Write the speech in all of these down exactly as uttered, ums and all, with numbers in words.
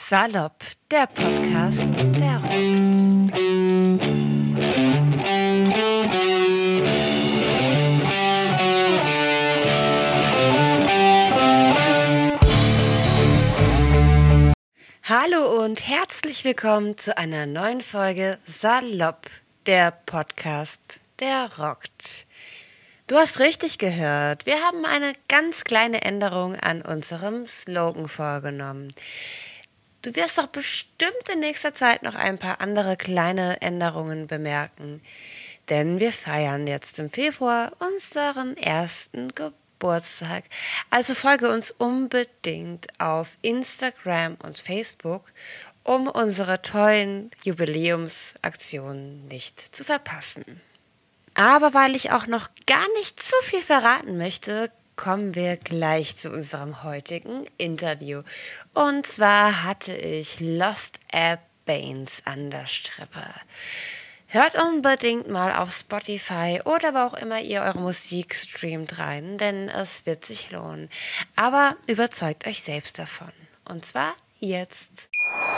Salopp, der Podcast, der rockt. Hallo und herzlich willkommen zu einer neuen Folge Salopp, der Podcast, der rockt. Du hast richtig gehört, wir haben eine ganz kleine Änderung an unserem Slogan vorgenommen. Du wirst doch bestimmt in nächster Zeit noch ein paar andere kleine Änderungen bemerken, denn wir feiern jetzt im Februar unseren ersten Geburtstag. Also folge uns unbedingt auf Instagram und Facebook, um unsere tollen Jubiläumsaktionen nicht zu verpassen. Aber weil ich auch noch gar nicht zu viel verraten möchte, kommen wir gleich zu unserem heutigen Interview. Und zwar hatte ich Lost Air Baines an der Strippe. Hört unbedingt mal auf Spotify oder wo auch immer ihr eure Musik streamt rein, denn es wird sich lohnen. Aber überzeugt euch selbst davon. Und zwar jetzt.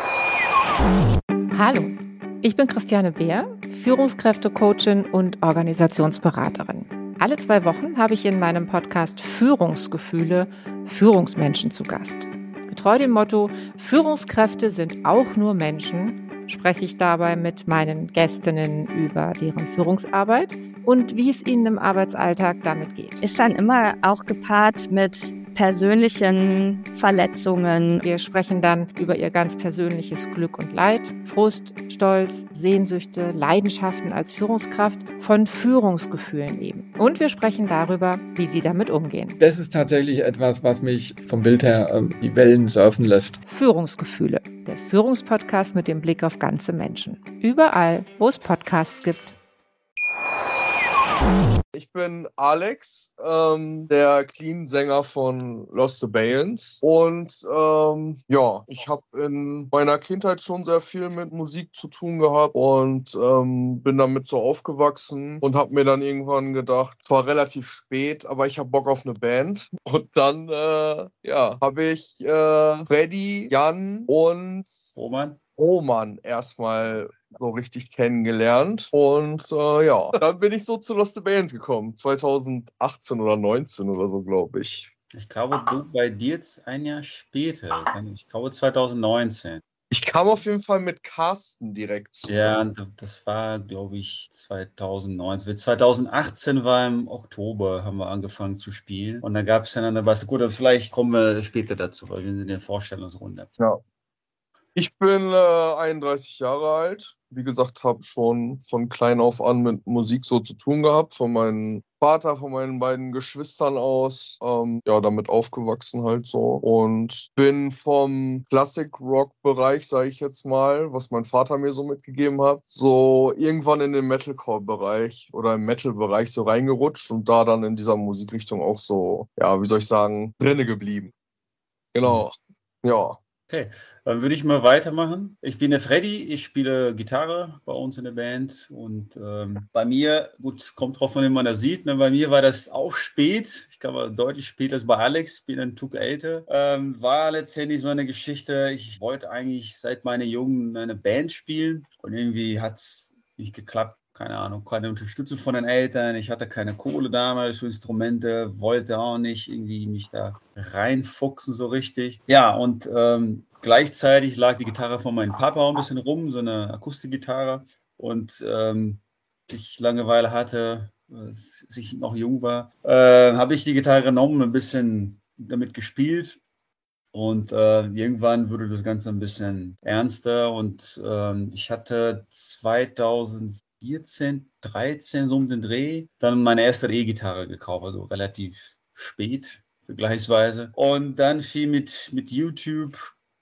Hallo, ich bin Christiane Beer, Führungskräftecoachin und Organisationsberaterin. Alle zwei Wochen habe ich in meinem Podcast Führungsgefühle Führungsmenschen zu Gast. Getreu dem Motto, Führungskräfte sind auch nur Menschen, spreche ich dabei mit meinen Gästinnen über deren Führungsarbeit und wie es ihnen im Arbeitsalltag damit geht. Ist dann immer auch gepaart mit persönlichen Verletzungen. Wir sprechen dann über ihr ganz persönliches Glück und Leid, Frust, Stolz, Sehnsüchte, Leidenschaften als Führungskraft, von Führungsgefühlen eben. Und wir sprechen darüber, wie sie damit umgehen. Das ist tatsächlich etwas, was mich vom Bild her äh, die Wellen surfen lässt. Führungsgefühle, der Führungspodcast mit dem Blick auf ganze Menschen. Überall, wo es Podcasts gibt. Ich bin Alex, ähm, der Clean-Sänger von Lost Air Baines. Und ähm, ja, ich habe in meiner Kindheit schon sehr viel mit Musik zu tun gehabt und ähm, bin damit so aufgewachsen und habe mir dann irgendwann gedacht, zwar relativ spät, aber ich habe Bock auf eine Band. Und dann äh, ja, habe ich äh, Freddy, Jan und Roman. Roman erstmal so richtig kennengelernt. Und äh, ja, dann bin ich so zu Lost Air Baines gekommen. zweitausendachtzehn oder neunzehn oder so, glaube ich. Ich glaube, du bei dir jetzt ein Jahr später. Ich glaube zweitausendneunzehn. Ich kam auf jeden Fall mit Carsten direkt zusammen. Ja, das war, glaube ich, zweitausendneunzehn. zweitausendachtzehn war im Oktober, haben wir angefangen zu spielen. Und dann gab es dann eine Bass. Gut, aber vielleicht kommen wir später dazu, weil wir sind in der Vorstellungsrunde. Ja. Ich bin äh, einunddreißig Jahre alt. Wie gesagt, habe schon von klein auf an mit Musik so zu tun gehabt. Von meinem Vater, von meinen beiden Geschwistern aus. Ähm, ja, damit aufgewachsen halt so. Und bin vom Classic-Rock-Bereich, sage ich jetzt mal, was mein Vater mir so mitgegeben hat, so irgendwann in den Metalcore-Bereich oder im Metal-Bereich so reingerutscht und da dann in dieser Musikrichtung auch so, ja, wie soll ich sagen, drinne geblieben. Genau, ja. Okay, dann würde ich mal weitermachen. Ich bin der Freddy, ich spiele Gitarre bei uns in der Band und ähm, bei mir, gut, kommt drauf an, wie man das sieht, ne, bei mir war das auch spät, ich glaube deutlich später als bei Alex, bin ein Tuck älter, ähm, war letztendlich so eine Geschichte, ich wollte eigentlich seit meiner Jugend eine Band spielen und irgendwie hat es nicht geklappt. Keine Ahnung, keine Unterstützung von den Eltern. Ich hatte keine Kohle damals für Instrumente, wollte auch nicht irgendwie mich da reinfuchsen so richtig. Ja, und ähm, gleichzeitig lag die Gitarre von meinem Papa auch ein bisschen rum, so eine Akustikgitarre. Und ähm, ich Langeweile hatte, als ich noch jung war, äh, habe ich die Gitarre genommen, ein bisschen damit gespielt. Und äh, irgendwann wurde das Ganze ein bisschen ernster und ähm, ich hatte zweitausendvierzehn, dreizehn so um den Dreh dann meine erste E-Gitarre gekauft, also relativ spät vergleichsweise. Und dann viel mit, mit YouTube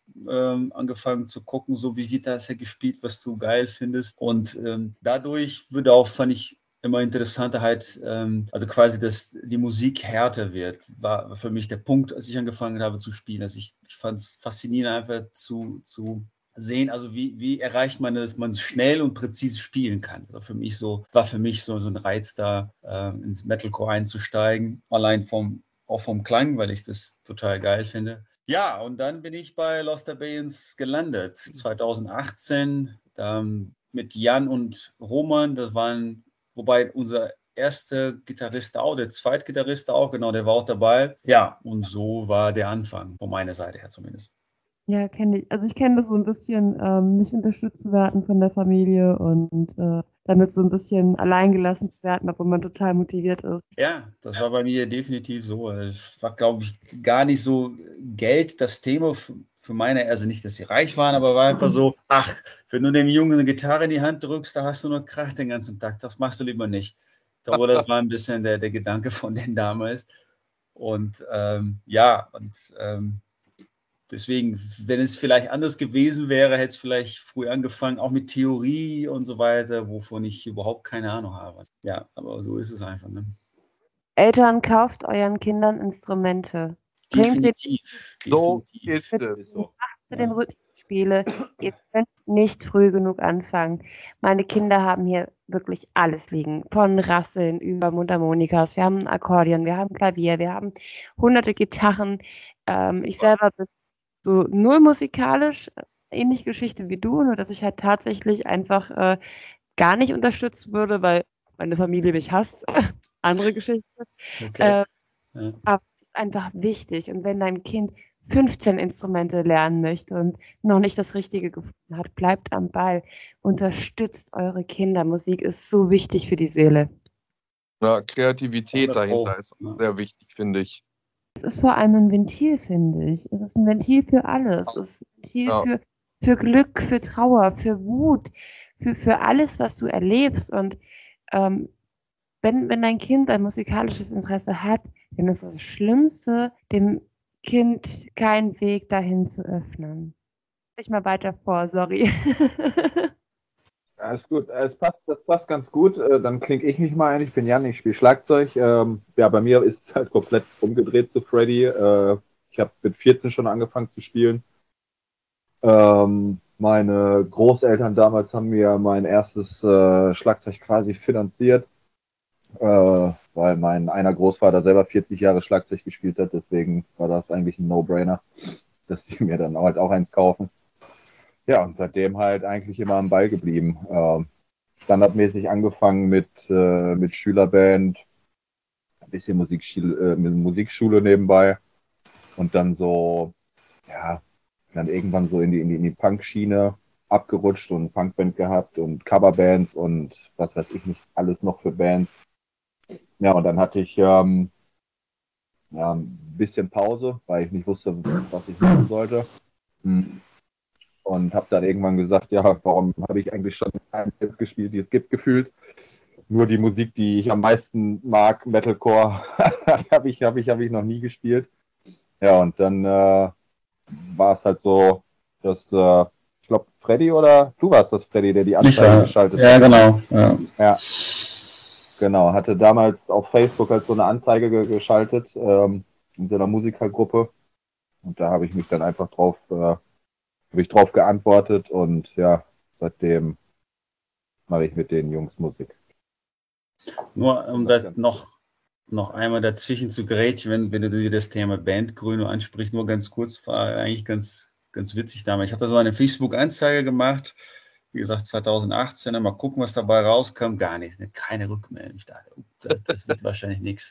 ähm, angefangen zu gucken, so wie wird das ja gespielt, was du geil findest. Und ähm, dadurch wurde auch, fand ich, immer interessanter halt, ähm, also quasi, dass die Musik härter wird, war für mich der Punkt, als ich angefangen habe zu spielen. Also ich, ich fand es faszinierend, einfach zu, zu sehen, also wie, wie erreicht man das, dass man schnell und präzise spielen kann. Also für mich so, war für mich so, so ein Reiz da, äh, ins Metalcore einzusteigen. Allein vom auch vom Klang, weil ich das total geil finde. Ja, und dann bin ich bei Lost Abeyance gelandet, zwanzig achtzehn, ähm, mit Jan und Roman. Das waren, wobei unser erster Gitarrist auch, der Zweitgitarrist auch, genau, der war auch dabei. Ja, und so war der Anfang, von meiner Seite her zumindest. Ja, kenne ich. Also ich kenne das so ein bisschen, ähm, nicht unterstützt zu werden von der Familie und äh, damit so ein bisschen alleingelassen zu werden, obwohl man total motiviert ist. Ja, das war bei mir definitiv so. Es war, glaube ich, gar nicht so Geld das Thema für, für meine, also nicht, dass sie reich waren, aber war einfach so, ach, wenn du dem Jungen eine Gitarre in die Hand drückst, da hast du nur Krach den ganzen Tag, das machst du lieber nicht. Ich glaube, das war ein bisschen der, der Gedanke von denen damals. Und ähm, ja, und ähm, deswegen, wenn es vielleicht anders gewesen wäre, hätte es vielleicht früh angefangen, auch mit Theorie und so weiter, wovon ich überhaupt keine Ahnung habe. Ja, aber so ist es einfach. Ne? Eltern, kauft euren Kindern Instrumente. Bringt sie Definitiv. So definitiv. ist es. Ist so. mit den Rhythmusspiele. Ihr könnt nicht früh genug anfangen. Meine Kinder haben hier wirklich alles liegen. Von Rasseln über Mundharmonikas. Wir haben ein Akkordeon, wir haben Klavier, wir haben hunderte Gitarren. Ähm, ich selber bin so null musikalisch, ähnliche Geschichte wie du, nur dass ich halt tatsächlich einfach äh, gar nicht unterstützt würde, weil meine Familie mich hasst. Andere Geschichte. Okay. Äh, Ja. aber es ist einfach wichtig. Und wenn dein Kind fünfzehn Instrumente lernen möchte und noch nicht das Richtige gefunden hat, bleibt am Ball. Unterstützt eure Kinder. Musik ist so wichtig für die Seele. Ja, Kreativität hundert Pro. dahinter ist Ja. sehr wichtig, finde ich. Es ist vor allem ein Ventil, finde ich. Es ist ein Ventil für alles. Es ist ein Ventil Ja. für, für Glück, für Trauer, für Wut, für, für alles, was du erlebst. Und ähm, wenn, wenn dein Kind ein musikalisches Interesse hat, dann ist das Schlimmste, dem Kind keinen Weg dahin zu öffnen. Ich mal weiter vor, sorry. Alles gut, es passt, das passt ganz gut. Äh, Dann klinge ich mich mal ein. Ich bin Jan, ich spiele Schlagzeug. Ähm, Ja, bei mir ist es halt komplett umgedreht zu Freddy. Äh, Ich habe mit vierzehn schon angefangen zu spielen. Ähm, Meine Großeltern damals haben mir mein erstes äh, Schlagzeug quasi finanziert, äh, weil mein einer Großvater selber vierzig Jahre Schlagzeug gespielt hat. Deswegen war das eigentlich ein No-Brainer, dass die mir dann halt auch eins kaufen. Ja, und seitdem halt eigentlich immer am Ball geblieben. Ähm, standardmäßig angefangen mit, äh, mit Schülerband, ein bisschen Musikschule, äh, mit Musikschule nebenbei und dann so, ja, dann irgendwann so in die, in die, in die Punk-Schiene abgerutscht und Punkband gehabt und Coverbands und was weiß ich nicht, alles noch für Bands. Ja, und dann hatte ich ähm, ja, ein bisschen Pause, weil ich nicht wusste, was ich machen sollte. Hm. Und habe dann irgendwann gesagt, ja, warum habe ich eigentlich schon eine Band gespielt, die es gibt, gefühlt. Nur die Musik, die ich am meisten mag, Metalcore, habe ich, hab ich, hab ich noch nie gespielt. Ja, und dann äh, war es halt so, dass, äh, ich glaube, Freddy oder du warst das, Freddy, der die Anzeige geschaltet Ja, hat. genau. Ja. Ja, genau. Hatte damals auf Facebook halt so eine Anzeige ge geschaltet, ähm, in so einer Musikergruppe. Und da habe ich mich dann einfach drauf, äh, habe ich drauf geantwortet und ja, seitdem mache ich mit den Jungs Musik. Nur um das noch, noch einmal dazwischen zu grätschen, wenn, wenn du dir das Thema Bandgründung ansprichst, nur ganz kurz, war eigentlich ganz, ganz witzig damals. Ich habe da so eine Facebook-Anzeige gemacht, wie gesagt, zwanzig achtzehn, mal gucken, was dabei rauskam, gar nichts, ne? Keine Rückmeldung. Ich dachte, oh, das, das wird wahrscheinlich nichts.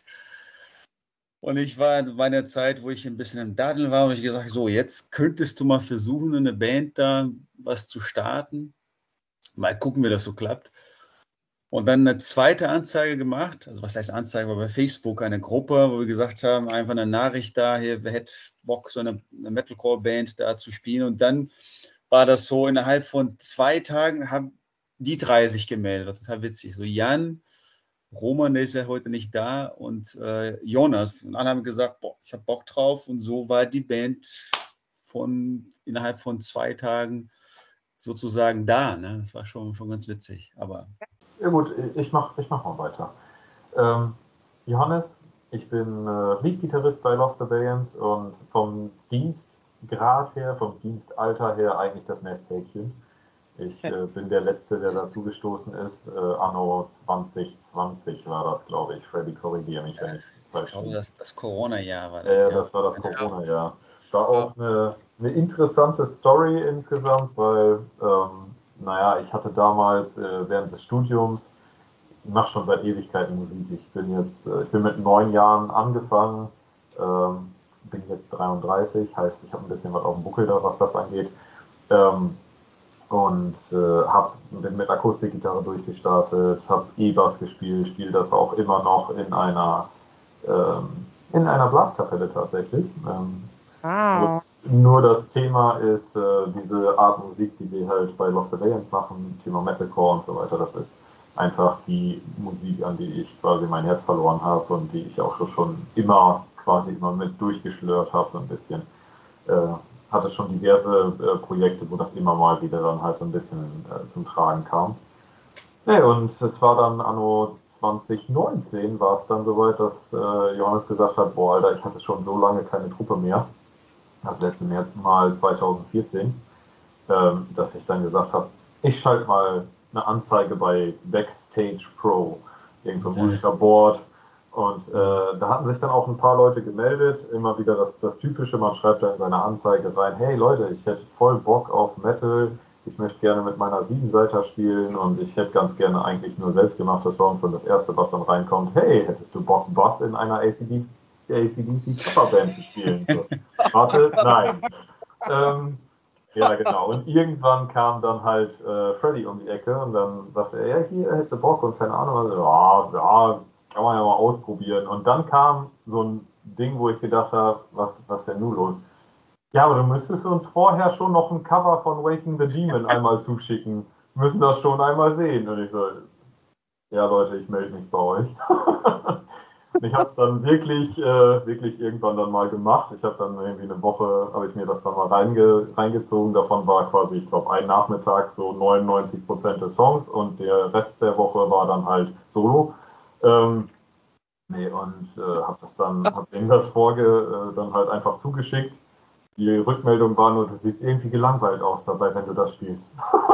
Und ich war in meiner Zeit, wo ich ein bisschen im Daddeln war, habe ich gesagt, so, jetzt könntest du mal versuchen, in eine Band da was zu starten. Mal gucken, wie das so klappt. Und dann eine zweite Anzeige gemacht, also was heißt Anzeige, aber bei Facebook eine Gruppe, wo wir gesagt haben, einfach eine Nachricht da, hier, wer hätte Bock, so eine, eine Metalcore-Band da zu spielen. Und dann war das so, innerhalb von zwei Tagen haben die drei sich gemeldet. Total witzig. So Jan, Roman, der ist ja heute nicht da, und äh, Jonas. Und alle haben gesagt, boah, ich habe Bock drauf. Und so war die Band von innerhalb von zwei Tagen sozusagen da. Ne? Das war schon, schon ganz witzig. Aber ja gut, ich mache ich mach mal weiter. Ähm, Johannes, ich bin äh, Lead-Gitarrist bei Lost Abeyance und vom Dienstgrad her, vom Dienstalter her eigentlich das Nesthäkchen. Ich äh, bin der Letzte, der dazugestoßen ist. Äh, anno zwanzig zwanzig war das, glaube ich. Freddy, korrigiere mich, wenn ich falsch Ich glaube, liege. das, das Corona-Jahr war das. Ja, ja. das war das Corona-Jahr. War auch eine, eine interessante Story insgesamt, weil, ähm, naja, ich hatte damals äh, während des Studiums, ich mache schon seit Ewigkeiten Musik. Ich bin jetzt, äh, ich bin mit neun Jahren angefangen, ähm, bin jetzt dreiunddreißig, heißt, ich habe ein bisschen was auf dem Buckel da, was das angeht. Ähm, und äh, hab, bin mit Akustikgitarre durchgestartet, habe E-Bass gespielt, spiele das auch immer noch in einer ähm, in einer Blaskapelle tatsächlich. Ähm, Wow. nur das Thema ist äh, diese Art Musik, die wir halt bei Lost Abeyance machen, Thema Metalcore und so weiter. Das ist einfach die Musik, an die ich quasi mein Herz verloren habe und die ich auch schon immer quasi immer mit durchgeschlört habe, so ein bisschen. Äh, hatte schon diverse äh, Projekte, wo das immer mal wieder dann halt so ein bisschen äh, zum Tragen kam. Nee, und es war dann anno zwanzig neunzehn war es dann soweit, dass äh, Johannes gesagt hat, boah, Alter, ich hatte schon so lange keine Truppe mehr, das letzte Mal zwanzig vierzehn, ähm, dass ich dann gesagt habe, ich schalte mal eine Anzeige bei Backstage Pro, irgend so ein Musikerboard. Und äh, da hatten sich dann auch ein paar Leute gemeldet, immer wieder das, das Typische, man schreibt da in seine Anzeige rein, hey Leute, ich hätte voll Bock auf Metal, ich möchte gerne mit meiner Siebenseiter spielen und ich hätte ganz gerne eigentlich nur selbstgemachte Songs und das Erste, was dann reinkommt, hey, hättest du Bock, Bass in einer A C D C Coverband zu spielen? So, warte, nein. Ähm, ja, genau. Und irgendwann kam dann halt äh, Freddy um die Ecke und dann sagte er, ja, hier, hättest du Bock und keine Ahnung. Also, ja, ja, kann man ja mal ausprobieren. Und dann kam so ein Ding, wo ich gedacht habe, was, was ist denn nun los? Ja, aber du müsstest uns vorher schon noch ein Cover von Waking the Demon einmal zuschicken. Wir müssen das schon einmal sehen. Und ich so, ja Leute, ich melde mich bei euch. Und ich habe es dann wirklich, äh, wirklich irgendwann dann mal gemacht. Ich habe dann irgendwie eine Woche, habe ich mir das dann mal reinge reingezogen. Davon war quasi, ich glaube, ein Nachmittag so neunundneunzig Prozent des Songs und der Rest der Woche war dann halt Solo. Ähm, nee, und äh, habe das dann, habe denen das Vorge äh, dann halt einfach zugeschickt. Die Rückmeldung war nur, du siehst irgendwie gelangweilt aus dabei, wenn du das spielst.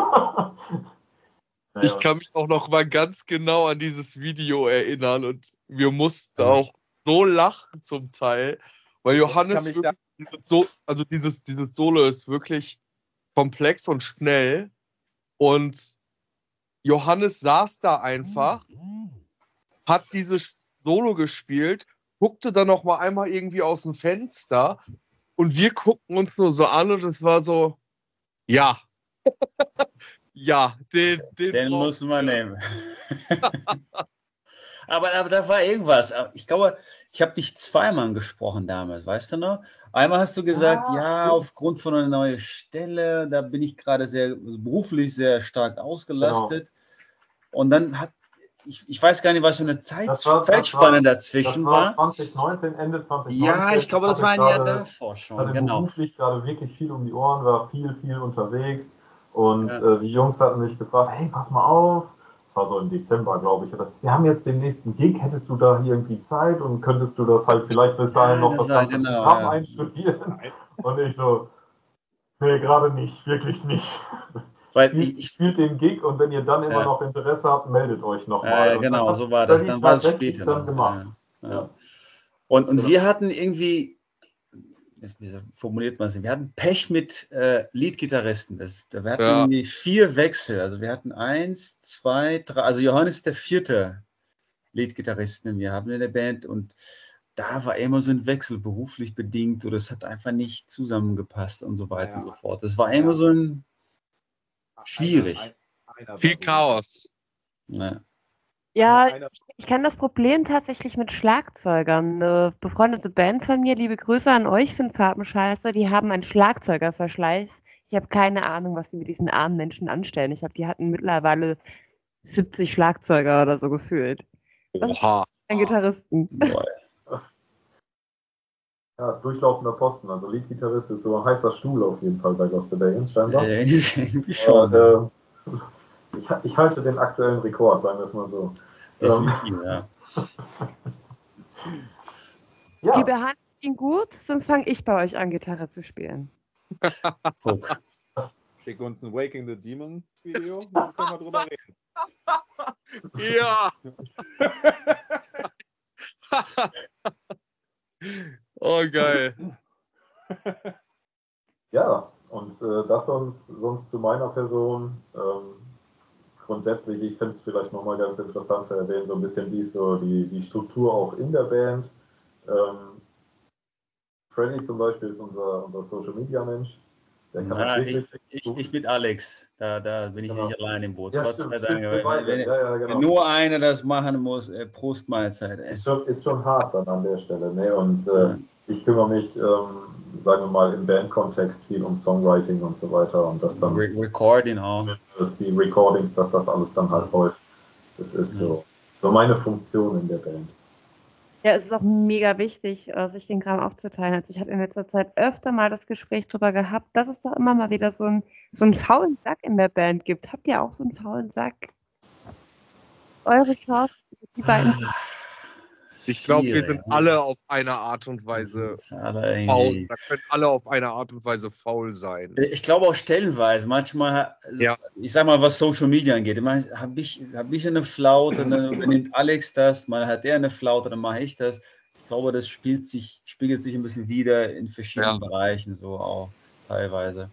Naja. Ich kann mich auch noch mal ganz genau an dieses Video erinnern und wir mussten auch so lachen zum Teil, weil Johannes wirklich, dieses so, also dieses, dieses Solo ist wirklich komplex und schnell und Johannes saß da einfach, hat dieses Solo gespielt, guckte dann noch mal einmal irgendwie aus dem Fenster und wir guckten uns nur so an und es war so, ja, ja, den, den, den muss man nehmen. aber, aber da war irgendwas. Ich glaube, ich habe dich zweimal angesprochen damals, weißt du noch? Einmal hast du gesagt, ah, ja, aufgrund von einer neuen Stelle, da bin ich gerade sehr beruflich sehr stark ausgelastet. Genau. Und dann hat Ich, ich weiß gar nicht, was für eine Zeit, das war, Zeitspanne das war, dazwischen das war. war. zwanzig neunzehn, Ende zwanzig neunzehn. Ja, ich glaube, das war ein Jahr davor schon. Hatte genau. beruflich gerade wirklich viel um die Ohren, war viel, viel unterwegs. Und ja. äh, die Jungs hatten mich gefragt, hey, pass mal auf. Das war so im Dezember, glaube ich. Wir haben jetzt den nächsten Gig, hättest du da hier irgendwie Zeit und könntest du das halt vielleicht bis dahin noch das, das ganze genau, Programm ja. einstudieren? Und ich so, nee, gerade nicht, wirklich nicht. Weil spielt, ich, spielt den Gig und wenn ihr dann immer ja. noch Interesse habt, meldet euch nochmal. Äh, genau, so war das. Dann war es später. Dann gemacht. Ja. Ja. Und, und wir hatten irgendwie, wie formuliert man es, wir hatten Pech mit äh, Leadgitarristen. Das, wir hatten ja. irgendwie vier Wechsel. Also wir hatten eins, zwei, drei, also Johannes ist der vierte Leadgitarristen, den wir haben in der Band und da war immer so ein Wechsel, beruflich bedingt oder es hat einfach nicht zusammengepasst und so weiter ja. und so fort. Das war ja. immer so ein schwierig. Einer, einer, einer Viel Chaos. Ja. Ja, ich kenne das Problem tatsächlich mit Schlagzeugern. Eine befreundete Band von mir, liebe Grüße an euch, Finn Farbenscheiße, die haben einen Schlagzeugerverschleiß. Ich habe keine Ahnung, was die mit diesen armen Menschen anstellen. Ich glaube, die hatten mittlerweile siebzig Schlagzeuger oder so gefühlt. Oha. Ein Gitarristen. Ja, durchlaufender Posten. Also Leadgitarrist ist so ein heißer Stuhl auf jeden Fall bei Lost Abeyance scheinbar. Äh, irgendwie schon. Äh, Ich, ich halte den aktuellen Rekord, sagen wir es mal so. Definitiv, ähm, ja. ja. Die behandeln ihn gut, sonst fange ich bei euch an, Gitarre zu spielen. Guck. Schick uns ein Waking the Demon Video, dann können wir drüber reden. Ja. Oh, geil. Ja, und äh, das sonst, sonst zu meiner Person. Ähm, grundsätzlich, ich finde es vielleicht nochmal ganz interessant zu erwähnen, so ein bisschen wie ist so die, die Struktur auch in der Band. Ähm, Freddy zum Beispiel ist unser, unser Social Media Mensch. Der kann Ja, das ich, wirklich ich, gut. ich mit Alex, da, da bin ich Genau. nicht allein im Boot. Ja, Trotz stimmt, sei stimmt, Dank, wir beide, wenn, ja, ja, genau. wenn nur einer das machen muss, äh, Prost Mahlzeit. Ey. Ist schon, ist schon hart dann an der Stelle. Ne? Und äh, Ja. ich kümmere mich, ähm, sagen wir mal, im Bandkontext viel um Songwriting und so weiter. Und das dann Re Recording auch. dass die Recordings, dass das alles dann halt läuft. Das ist Ja. so, so meine Funktion in der Band. Ja, es ist auch mega wichtig, äh, sich den Kram aufzuteilen. Also ich hatte in letzter Zeit öfter mal das Gespräch darüber gehabt, dass es doch immer mal wieder so, ein, so einen faulen Sack in der Band gibt. Habt ihr auch so einen faulen Sack? Eure Chance, die beiden. Ich glaube, wir Viele, sind ja. alle auf eine Art und Weise alle faul. irgendwie. Da können alle auf eine Art und Weise faul sein. Ich glaube auch stellenweise, manchmal, Ja. ich sag mal, was Social Media angeht, habe ich, hab ich eine Flaute, dann übernimmt Alex das, mal hat er eine Flaute, dann mache ich das. Ich glaube, das spielt sich, spiegelt sich ein bisschen wieder in verschiedenen Ja. Bereichen, so auch teilweise.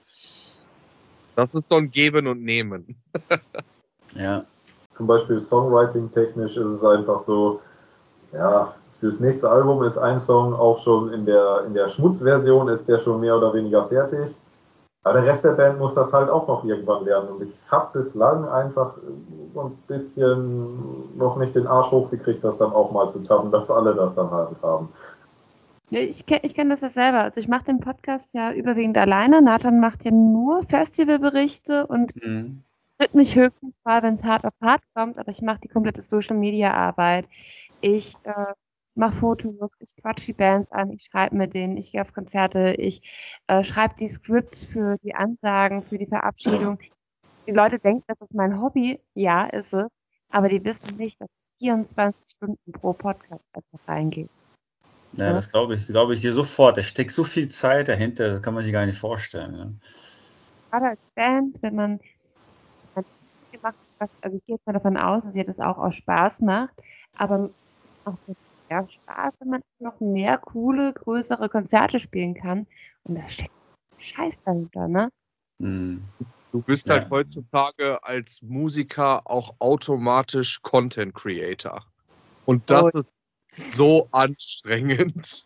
Das ist so ein Geben und Nehmen. Ja. Zum Beispiel Songwriting-technisch ist es einfach so, ja, fürs nächste Album ist ein Song auch schon in der, in der Schmutzversion, ist der schon mehr oder weniger fertig. Aber der Rest der Band muss das halt auch noch irgendwann lernen. Und ich habe bislang einfach so ein bisschen noch nicht den Arsch hochgekriegt, das dann auch mal zu tappen, dass alle das dann halt haben. Nee, Ich kenne ich kenn das ja selber. Also ich mache den Podcast ja überwiegend alleine. Nathan macht ja nur Festivalberichte und Mhm. tritt mich höchstens mal, wenn es hart auf hart kommt, aber ich mache die komplette Social-Media-Arbeit. Ich äh, mache Fotos, ich quatsch die Bands an, ich schreibe mit denen, ich gehe auf Konzerte, ich äh, schreibe die Scripts für die Ansagen, für die Verabschiedung. Die Leute denken, das ist mein Hobby. Ja, ist es. Aber die wissen nicht, dass vierundzwanzig Stunden pro Podcast einfach reingeht. Ja, Ja. das glaube ich, glaube ich dir sofort. Da steckt so viel Zeit dahinter, das kann man sich gar nicht vorstellen. Ne? Gerade als Band, wenn man wenn man gemacht hat, also ich gehe jetzt mal davon aus, dass ihr das auch aus Spaß macht, aber auch mit mehr Spaß, wenn man noch mehr coole, größere Konzerte spielen kann. Und das steckt Scheiß dahinter, ne? Mhm. Du bist Ja. halt heutzutage als Musiker auch automatisch Content Creator. Und das Oh. ist so anstrengend.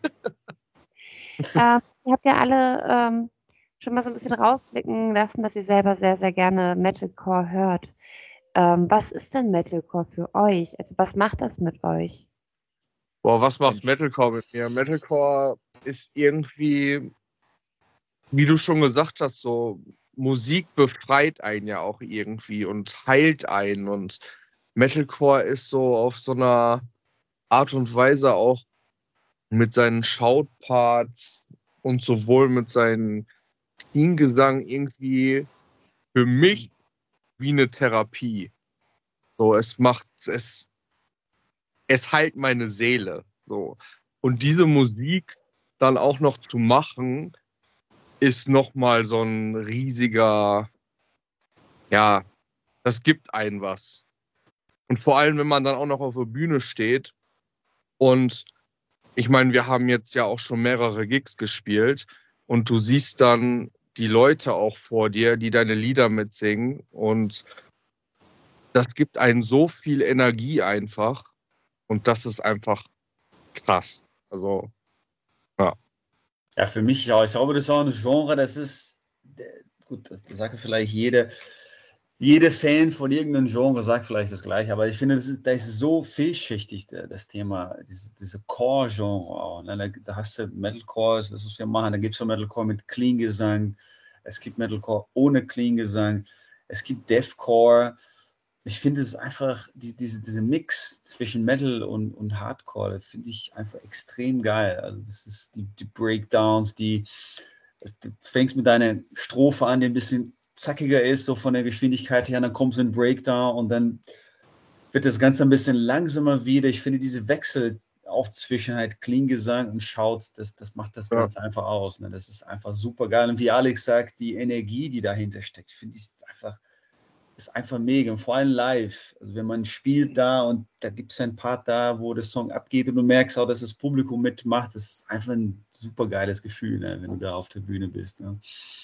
Ähm, ihr habt ja alle ähm, schon mal so ein bisschen rausblicken lassen, dass ihr selber sehr, sehr gerne Metalcore hört. Ähm, was ist denn Metalcore für euch? Also was macht das mit euch? Boah, was macht Metalcore mit mir? Metalcore ist irgendwie, wie du schon gesagt hast, so Musik befreit einen ja auch irgendwie und heilt einen. Und Metalcore ist so auf so einer Art und Weise auch mit seinen Shoutparts und sowohl mit seinem Clean-Gesang irgendwie für mich wie eine Therapie. So, es macht, es, es heilt meine Seele. So. Und diese Musik dann auch noch zu machen, ist nochmal so ein riesiger, ja, das gibt einen was. Und vor allem, wenn man dann auch noch auf der Bühne steht und ich meine, wir haben jetzt ja auch schon mehrere Gigs gespielt und du siehst dann die Leute auch vor dir, die deine Lieder mitsingen und das gibt einen so viel Energie einfach und das ist einfach krass. Also, ja. Ja, für mich auch. Ich glaube, das ist auch ein Genre, das ist, gut, das, das sagt vielleicht jeder, jeder Fan von irgendeinem Genre sagt vielleicht das Gleiche, aber ich finde, das ist, das ist so vielschichtig, das Thema, diese, diese Core-Genre auch. Ne? Da, da hast du Metalcore, das ist wir machen, da gibt es ja Metalcore mit Clean-Gesang, es gibt Metalcore ohne Clean-Gesang, es gibt Deathcore. Ich finde es einfach, die, diese, diese Mix zwischen Metal und, und Hardcore, das finde ich einfach extrem geil. Also das ist die, die Breakdowns, die, du fängst mit deiner Strophe an, die ein bisschen zackiger ist, so von der Geschwindigkeit her, dann kommt so ein Breakdown und dann wird das Ganze ein bisschen langsamer wieder. Ich finde diese Wechsel auch zwischen halt Klingesang und Shout, das, das macht das ja. Ganze einfach aus. Ne? Das ist einfach super geil. Und wie Alex sagt, die Energie, die dahinter steckt, finde ich einfach, ist einfach mega. Und vor allem live. Also wenn man spielt da und da gibt es ein Part da, wo der Song abgeht und du merkst auch, dass das Publikum mitmacht, das ist einfach ein super geiles Gefühl, ne? Wenn du da auf der Bühne bist. Ne?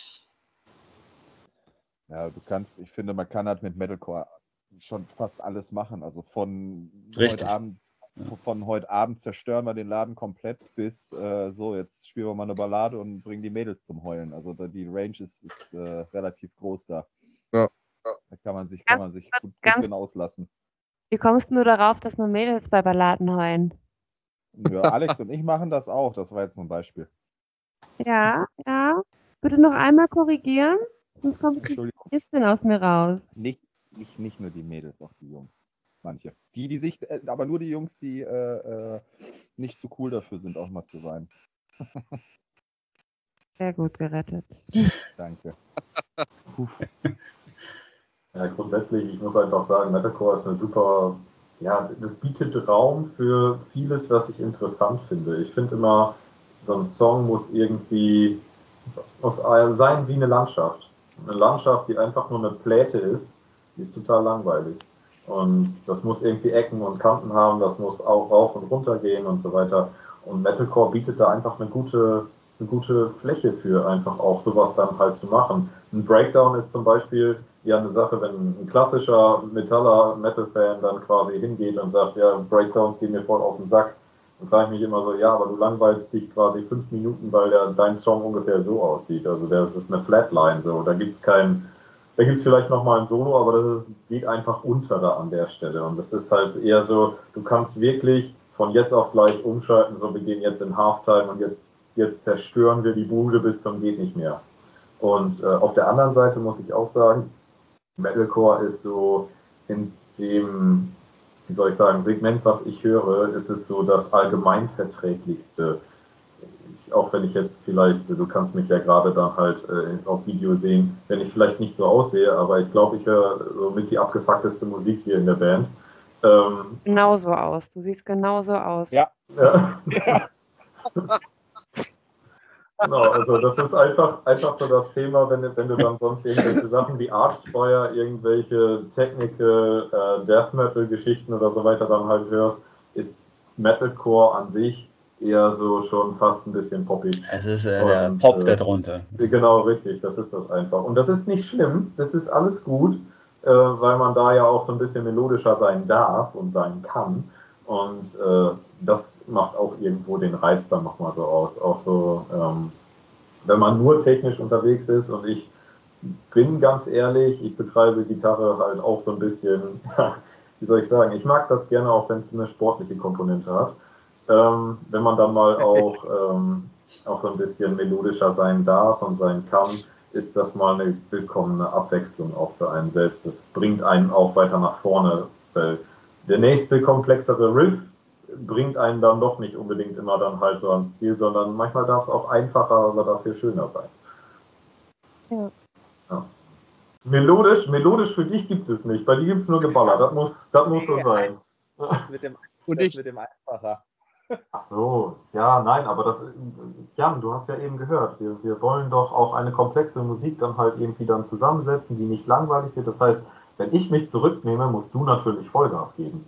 Ja, du kannst, ich finde, man kann halt mit Metalcore schon fast alles machen. Also von Richtig. heute Abend, ja. von heute Abend zerstören wir den Laden komplett bis äh, so, jetzt spielen wir mal eine Ballade und bringen die Mädels zum Heulen. Also da, die Range ist, ist äh, relativ groß da. Ja. Da kann man sich, kann man sich gut, gut drin auslassen. Wie kommst du darauf, dass nur Mädels bei Balladen heulen? Ja, Alex und ich machen das auch. Das war jetzt nur ein Beispiel. Ja, ja. Bitte noch einmal korrigieren, sonst kommt die Christin aus mir raus. Nicht, nicht, nicht nur die Mädels, auch die Jungs. Manche. Die, die sich, äh, aber nur die Jungs, die äh, äh, nicht zu cool dafür sind, auch mal zu weinen. Sehr gut gerettet. Danke. Ja, grundsätzlich, ich muss einfach sagen, Metalcore ist eine super, ja, das bietet Raum für vieles, was ich interessant finde. Ich finde immer, so ein Song muss irgendwie, muss sein wie eine Landschaft. Eine Landschaft, die einfach nur eine Pläte ist, die ist total langweilig. Und das muss irgendwie Ecken und Kanten haben, das muss auch rauf und runter gehen und so weiter. Und Metalcore bietet da einfach eine gute, eine gute Fläche für, einfach auch sowas dann halt zu machen. Ein Breakdown ist zum Beispiel ja eine Sache, wenn ein klassischer Metaller, Metal-Fan dann quasi hingeht und sagt, ja, Breakdowns gehen mir voll auf den Sack. Dann frage ich mich immer so, ja, aber du langweilst dich quasi fünf Minuten, weil der, dein Song ungefähr so aussieht. Also das ist eine Flatline, so. Da gibt es kein, da gibt es vielleicht nochmal ein Solo, aber das ist, geht einfach unter da an der Stelle. Und das ist halt eher so, du kannst wirklich von jetzt auf gleich umschalten, so wir gehen jetzt in Halftime und jetzt, jetzt zerstören wir die Bude bis zum geht nicht mehr. Und äh, auf der anderen Seite muss ich auch sagen, Metalcore ist so in dem, wie soll ich sagen, Segment, was ich höre, ist es so das allgemeinverträglichste. Ich, auch wenn ich jetzt vielleicht, du kannst mich ja gerade dann halt äh, auf Video sehen, wenn ich vielleicht nicht so aussehe, aber ich glaube, ich höre so mit die abgefuckteste Musik hier in der Band. Ähm, genauso aus, du siehst genauso aus. Ja. ja. Genau, also das ist einfach, einfach so das Thema, wenn, wenn du dann sonst irgendwelche Sachen wie Archspire, irgendwelche Technical, äh, Death Metal Geschichten oder so weiter dann halt hörst, ist Metalcore an sich eher so schon fast ein bisschen poppig. Es ist äh, der und, Pop äh, darunter. Genau, richtig, das ist das einfach. Und das ist nicht schlimm, das ist alles gut, äh, weil man da ja auch so ein bisschen melodischer sein darf und sein kann. Und äh, das macht auch irgendwo den Reiz dann nochmal so aus. Auch so, ähm, wenn man nur technisch unterwegs ist und ich bin ganz ehrlich, ich betreibe Gitarre halt auch so ein bisschen, wie soll ich sagen, ich mag das gerne, auch wenn es eine sportliche Komponente hat. Ähm, wenn man dann mal auch, ähm, auch so ein bisschen melodischer sein darf und sein kann, ist das mal eine willkommene Abwechslung auch für einen selbst. Das bringt einen auch weiter nach vorne, weil der nächste komplexere Riff bringt einen dann doch nicht unbedingt immer dann halt so ans Ziel, sondern manchmal darf es auch einfacher, aber dafür schöner sein. Ja. Ja. Melodisch, melodisch für dich gibt es nicht, bei dir gibt es nur Geballer, das muss, das muss so sein. Mit dem, Und ich mit dem einfacher. Ach so, ja, nein, aber das, Jan, du hast ja eben gehört, wir, wir wollen doch auch eine komplexe Musik dann halt irgendwie dann zusammensetzen, die nicht langweilig wird, das heißt, wenn ich mich zurücknehme, musst du natürlich Vollgas geben.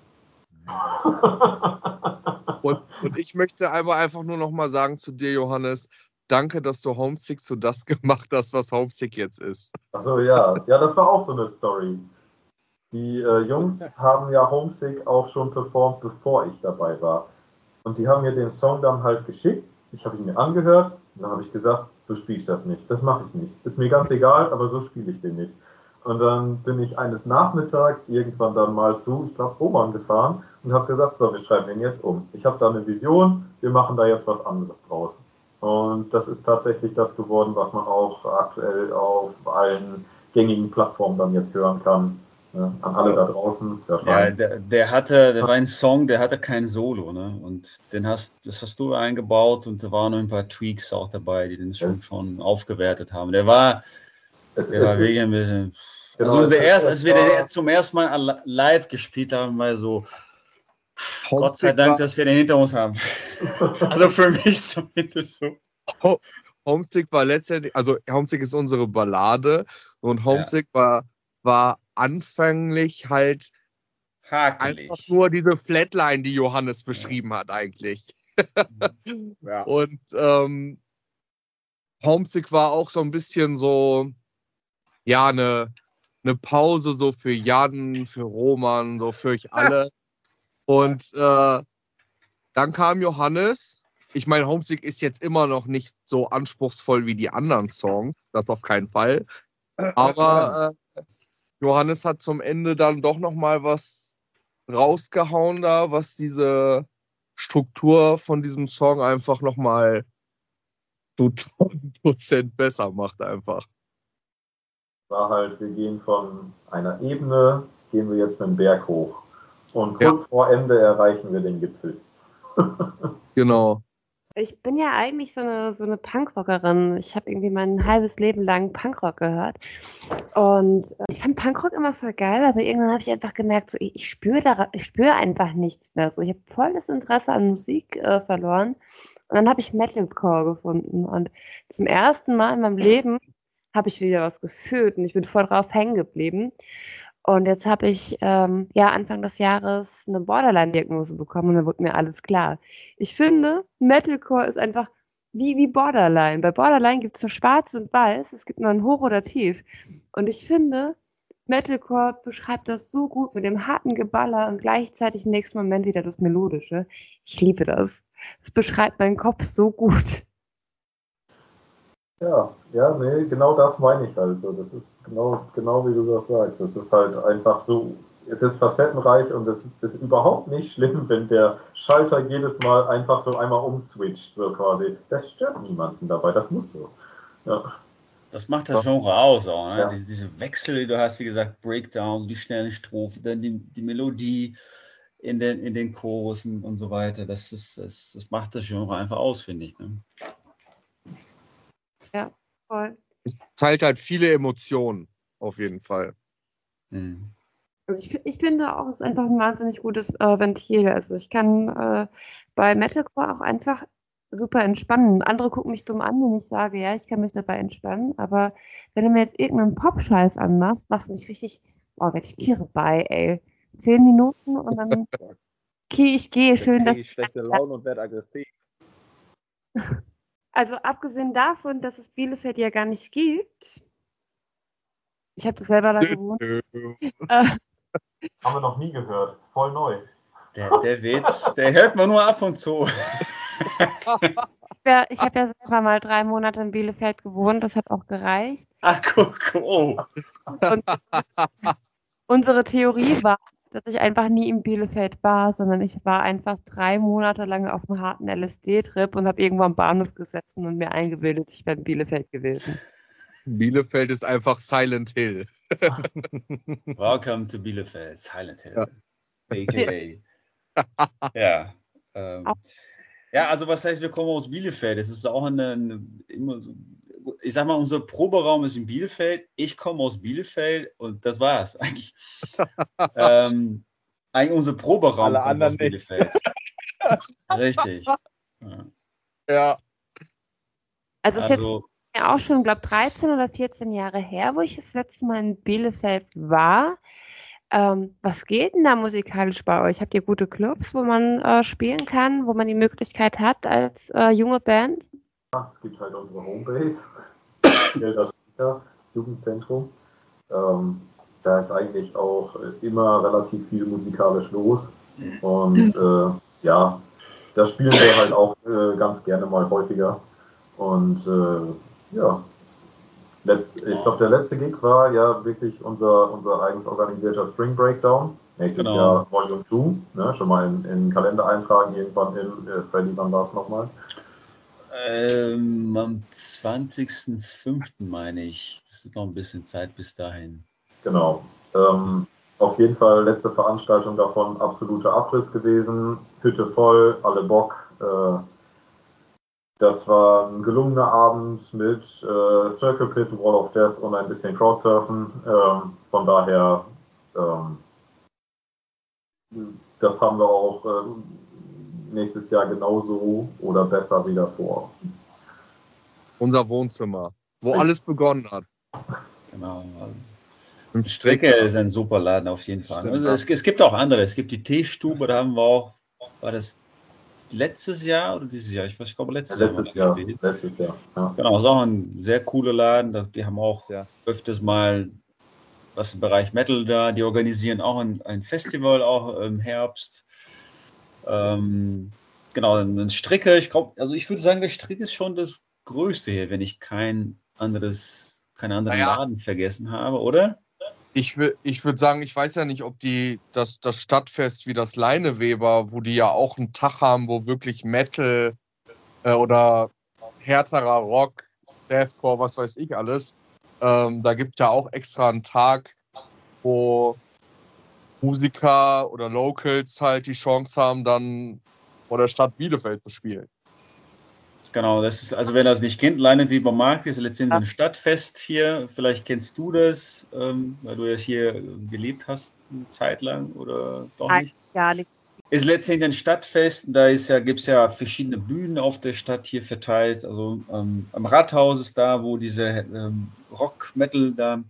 Und, und ich möchte einmal einfach nur noch mal sagen zu dir, Johannes, danke, dass du Homesick zu das gemacht hast, was Homesick jetzt ist. Achso, ja. Ja, das war auch so eine Story. Die äh, Jungs haben ja Homesick auch schon performt, bevor ich dabei war. Und die haben mir den Song dann halt geschickt. Ich habe ihn mir angehört und dann habe ich gesagt, so spiele ich das nicht. Das mache ich nicht. Ist mir ganz egal, aber so spiele ich den nicht. Und dann bin ich eines Nachmittags irgendwann dann mal zu, ich glaube, Oman gefahren und habe gesagt, so, wir schreiben den jetzt um. Ich habe da eine Vision, wir machen da jetzt was anderes draus. Und das ist tatsächlich das geworden, was man auch aktuell auf allen gängigen Plattformen dann jetzt hören kann. Ja, an alle da draußen. Ja, der, der hatte, der war ein Song, der hatte kein Solo, ne? Und den hast, das hast du eingebaut und da waren noch ein paar Tweaks auch dabei, die den schon, schon aufgewertet haben. Der war, es, der es, war wirklich ein bisschen. Genau, also der erste, als wir den erst zum ersten Mal live gespielt haben, war so Gott sei Dank, dass wir den hinter uns haben. Also für mich zumindest so. Homesick war letztendlich, also Homesick ist unsere Ballade und Homesick ja. war, war anfänglich halt hakelig. Einfach nur diese Flatline, die Johannes beschrieben ja. hat eigentlich. ja. Und ähm, Homesick war auch so ein bisschen so, ja, eine, eine Pause so für Jan, für Roman, so für euch alle. Und äh, dann kam Johannes. Ich meine, Homesick ist jetzt immer noch nicht so anspruchsvoll wie die anderen Songs, das auf keinen Fall. Aber äh, Johannes hat zum Ende dann doch noch mal was rausgehauen da, was diese Struktur von diesem Song einfach noch mal so tausend Prozent besser macht einfach. War halt, wir gehen von einer Ebene, gehen wir jetzt einen Berg hoch. Und kurz ja. vor Ende erreichen wir den Gipfel. Genau. Ich bin ja eigentlich so eine, so eine Punkrockerin. Ich habe irgendwie mein halbes Leben lang Punkrock gehört. Und ich fand Punkrock immer voll geil, aber irgendwann habe ich einfach gemerkt, so, ich, ich spüre da, ich spüre einfach nichts mehr. So, ich habe voll das Interesse an Musik äh, verloren. Und dann habe ich Metalcore gefunden. Und zum ersten Mal in meinem Leben habe ich wieder was gefühlt und ich bin voll drauf hängen geblieben. Und jetzt habe ich ähm, ja Anfang des Jahres eine Borderline-Diagnose bekommen und dann wurde mir alles klar. Ich finde, Metalcore ist einfach wie, wie Borderline. Bei Borderline gibt es nur schwarz und weiß, es gibt nur ein Hoch oder Tief. Und ich finde, Metalcore beschreibt das so gut mit dem harten Geballer und gleichzeitig im nächsten Moment wieder das Melodische. Ich liebe das. Es beschreibt meinen Kopf so gut. Ja, ja, nee, genau das meine ich halt so. Das ist genau, genau wie du das sagst. Es ist halt einfach so, es ist facettenreich und es ist überhaupt nicht schlimm, wenn der Schalter jedes Mal einfach so einmal umswitcht, so quasi. Das stört niemanden dabei, das muss so. Ja. Das macht das Genre aus auch, ne? Ja. Diese, diese Wechsel, die du hast, wie gesagt, Breakdowns, die schnellen Strophen, dann die, die Melodie in den, in den Chorussen und so weiter. Das ist, das, das macht das Genre einfach aus, finde ich, ne? Ja, voll. Es teilt halt viele Emotionen, auf jeden Fall. Mhm. Also ich, ich finde auch, es ist einfach ein wahnsinnig gutes äh, Ventil. Also ich kann äh, bei Metalcore auch einfach super entspannen. Andere gucken mich dumm an, wenn ich sage, ja, ich kann mich dabei entspannen. Aber wenn du mir jetzt irgendeinen Pop-Scheiß anmachst, machst du mich richtig, oh, werde ich kirre bei, ey. Zehn Minuten und dann okay, ich gehe. Schön, dass ich schlechte Laune und werde aggressiv. Also abgesehen davon, dass es Bielefeld ja gar nicht gibt. Ich habe das selber da gewohnt. äh, Haben wir noch nie gehört. Voll neu. Der, der Witz, der hört man nur ab und zu. ja, ich habe ja selber mal drei Monate in Bielefeld gewohnt. Das hat auch gereicht. Ach, guck, oh. Und unsere Theorie war, dass ich einfach nie in Bielefeld war, sondern ich war einfach drei Monate lang auf einem harten L S D-Trip und habe irgendwo am Bahnhof gesessen und mir eingebildet, ich wäre in Bielefeld gewesen. Bielefeld ist einfach Silent Hill. Welcome to Bielefeld, Silent Hill. Ja. A K A. ja. Ähm, ja, also was heißt, wir kommen aus Bielefeld? Es ist auch eine, eine immer so, ich sag mal, unser Proberaum ist in Bielefeld. Ich komme aus Bielefeld und das war's eigentlich. ähm, eigentlich unser Proberaum Alle kommt anderen aus Bielefeld. Richtig. Ja. ja. Also es ist also, jetzt ja auch schon, glaube ich, dreizehn oder vierzehn Jahre her, wo ich das letzte Mal in Bielefeld war. Ähm, was geht denn da musikalisch bei euch? Habt ihr gute Clubs, wo man äh, spielen kann, wo man die Möglichkeit hat als äh, junge Band? Es gibt halt unsere Homebase, das Jugendzentrum. Ähm, da ist eigentlich auch immer relativ viel musikalisch los. Und äh, ja, da spielen wir halt auch äh, ganz gerne mal häufiger. Und äh, ja, letzt, ich glaube, der letzte Gig war ja wirklich unser, unser eigens organisierter Spring Breakdown. Nächstes genau. Jahr Volume zwei, ne? Schon mal in, in den Kalender eintragen, irgendwann in, äh, Freddy, wann war es nochmal? Ähm, am zwanzigsten fünften meine ich. Das ist noch ein bisschen Zeit bis dahin. Genau. Ähm, auf jeden Fall letzte Veranstaltung davon, absoluter Abriss gewesen. Hütte voll, alle Bock. Äh, das war ein gelungener Abend mit äh, Circle Pit, Wall of Death und ein bisschen Crowdsurfen. Ähm, von daher, ähm, das haben wir auch ähm, nächstes Jahr genauso oder besser wieder vor. Unser Wohnzimmer, wo alles begonnen hat. Genau. Im Strecke ist ein super Laden auf jeden Fall. Stimmt, Also ja. es, es gibt auch andere. Es gibt die Teestube, da haben wir auch, war das letztes Jahr oder dieses Jahr? Ich weiß, ich glaube letztes Jahr. haben wir Letztes da Jahr, gespielt. letztes Jahr. Ja. Genau, ist auch ein sehr cooler Laden. Da- Die haben auch Ja. öfters mal was im Bereich Metal da. Die organisieren auch ein, ein Festival auch im Herbst. Ähm, genau, ein Stricke. Ich glaube, also ich würde sagen, der Strick ist schon das Größte hier, wenn ich kein anderes, keinen anderen Naja. Laden vergessen habe, oder? Ich, wü- ich würde sagen, ich weiß ja nicht, ob die das, das Stadtfest wie das Leineweber, wo die ja auch einen Tag haben, wo wirklich Metal äh, oder härterer Rock, Deathcore, was weiß ich alles, ähm, da gibt es ja auch extra einen Tag, wo Musiker oder Locals halt die Chance haben, dann vor der Stadt Bielefeld zu spielen. Genau, das ist, also wer das nicht kennt, Leineweber Markt ist letztendlich ein Stadtfest hier. Vielleicht kennst du das, ähm, weil du ja hier gelebt hast eine Zeit lang oder doch Nein, nicht. gar nicht. Ist letztendlich ein Stadtfest. Da ist ja, gibt es ja verschiedene Bühnen auf der Stadt hier verteilt. Also ähm, am Rathaus ist da, wo diese ähm, Rock-Metal da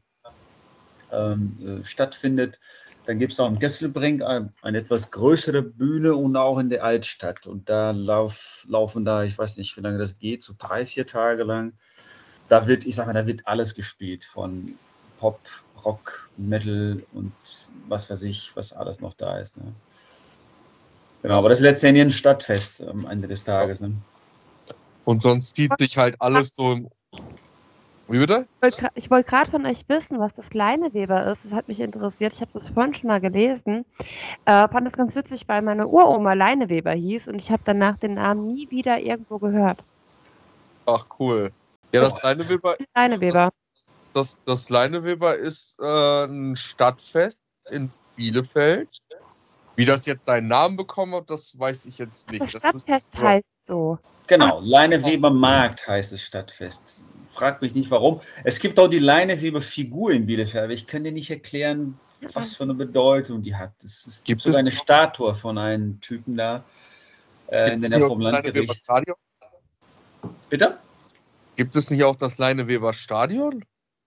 ähm, äh, stattfindet. Dann gibt es auch im Kesselbrink ein, eine etwas größere Bühne und auch in der Altstadt. Und da lauf, laufen da, ich weiß nicht, wie lange das geht, so drei, vier Tage lang. Da wird, ich sag mal, da wird alles gespielt von Pop, Rock, Metal und was weiß ich, was alles noch da ist. Ne? Genau, aber das ist letztendlich ein Stadtfest am Ende des Tages. Ne? Und sonst zieht sich halt alles so im. Wie bitte? Ich wollte gra- Ich wollte gerade von euch wissen, was das Leineweber ist. Das hat mich interessiert. Ich habe das vorhin schon mal gelesen. Äh, fand das ganz witzig, weil meine Uroma Leineweber hieß und ich habe danach den Namen nie wieder irgendwo gehört. Ach, cool. Ja, das Leineweber, Leineweber. das, das Leineweber ist äh, ein Stadtfest in Bielefeld. Wie das jetzt seinen Namen bekommen hat, das weiß ich jetzt nicht. Das Das Stadtfest müsste- heißt so. Genau, Leineweber Markt heißt das Stadtfest. Frag mich nicht warum. Es gibt auch die Leineweber Figur in Bielefeld, aber ich kann dir nicht erklären, was für eine Bedeutung die hat. Es ist, gibt Gibt sogar es- eine Statue von einem Typen da äh, in Gibt es der nicht vom auch das Leineweber Landgericht. Stadion? Bitte? Gibt es nicht auch das Leineweber Stadion?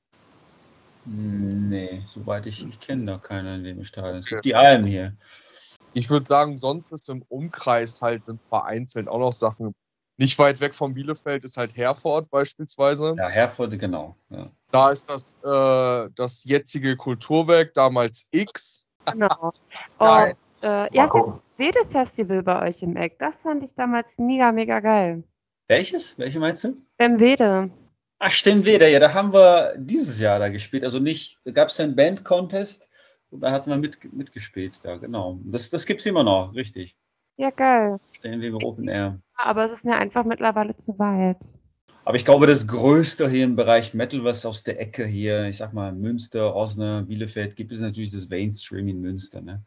Hm, Nee, soweit ich, ich kenne da keinen in dem Stadion. Es Okay. gibt die Alm hier. Ich würde sagen, sonst ist im Umkreis halt vereinzelt auch noch Sachen. Nicht weit weg von Bielefeld ist halt Herford beispielsweise. Ja, Herford, genau. Ja. Da ist das, äh, das jetzige Kulturwerk, damals X. Genau. Geil. Und, äh, Mal ihr habt gucken. das Wede-Festival bei euch im Eck. Das fand ich damals mega, mega geil. Welches? Welche meinst du? Im Wede. Ach, stimmt, wieder. Ja, da haben wir dieses Jahr da gespielt. Also nicht, da gab es ja einen Band-Contest und da hatten wir mit, mitgespielt da, genau. Das, das gibt es immer noch, richtig. Ja, geil. Stellen wir Open Air. Aber es ist mir einfach mittlerweile zu weit. Aber ich glaube, das Größte hier im Bereich Metal, was aus der Ecke hier, ich sag mal Münster, Osnabrück, Bielefeld, gibt es natürlich das Mainstream in Münster. Ne?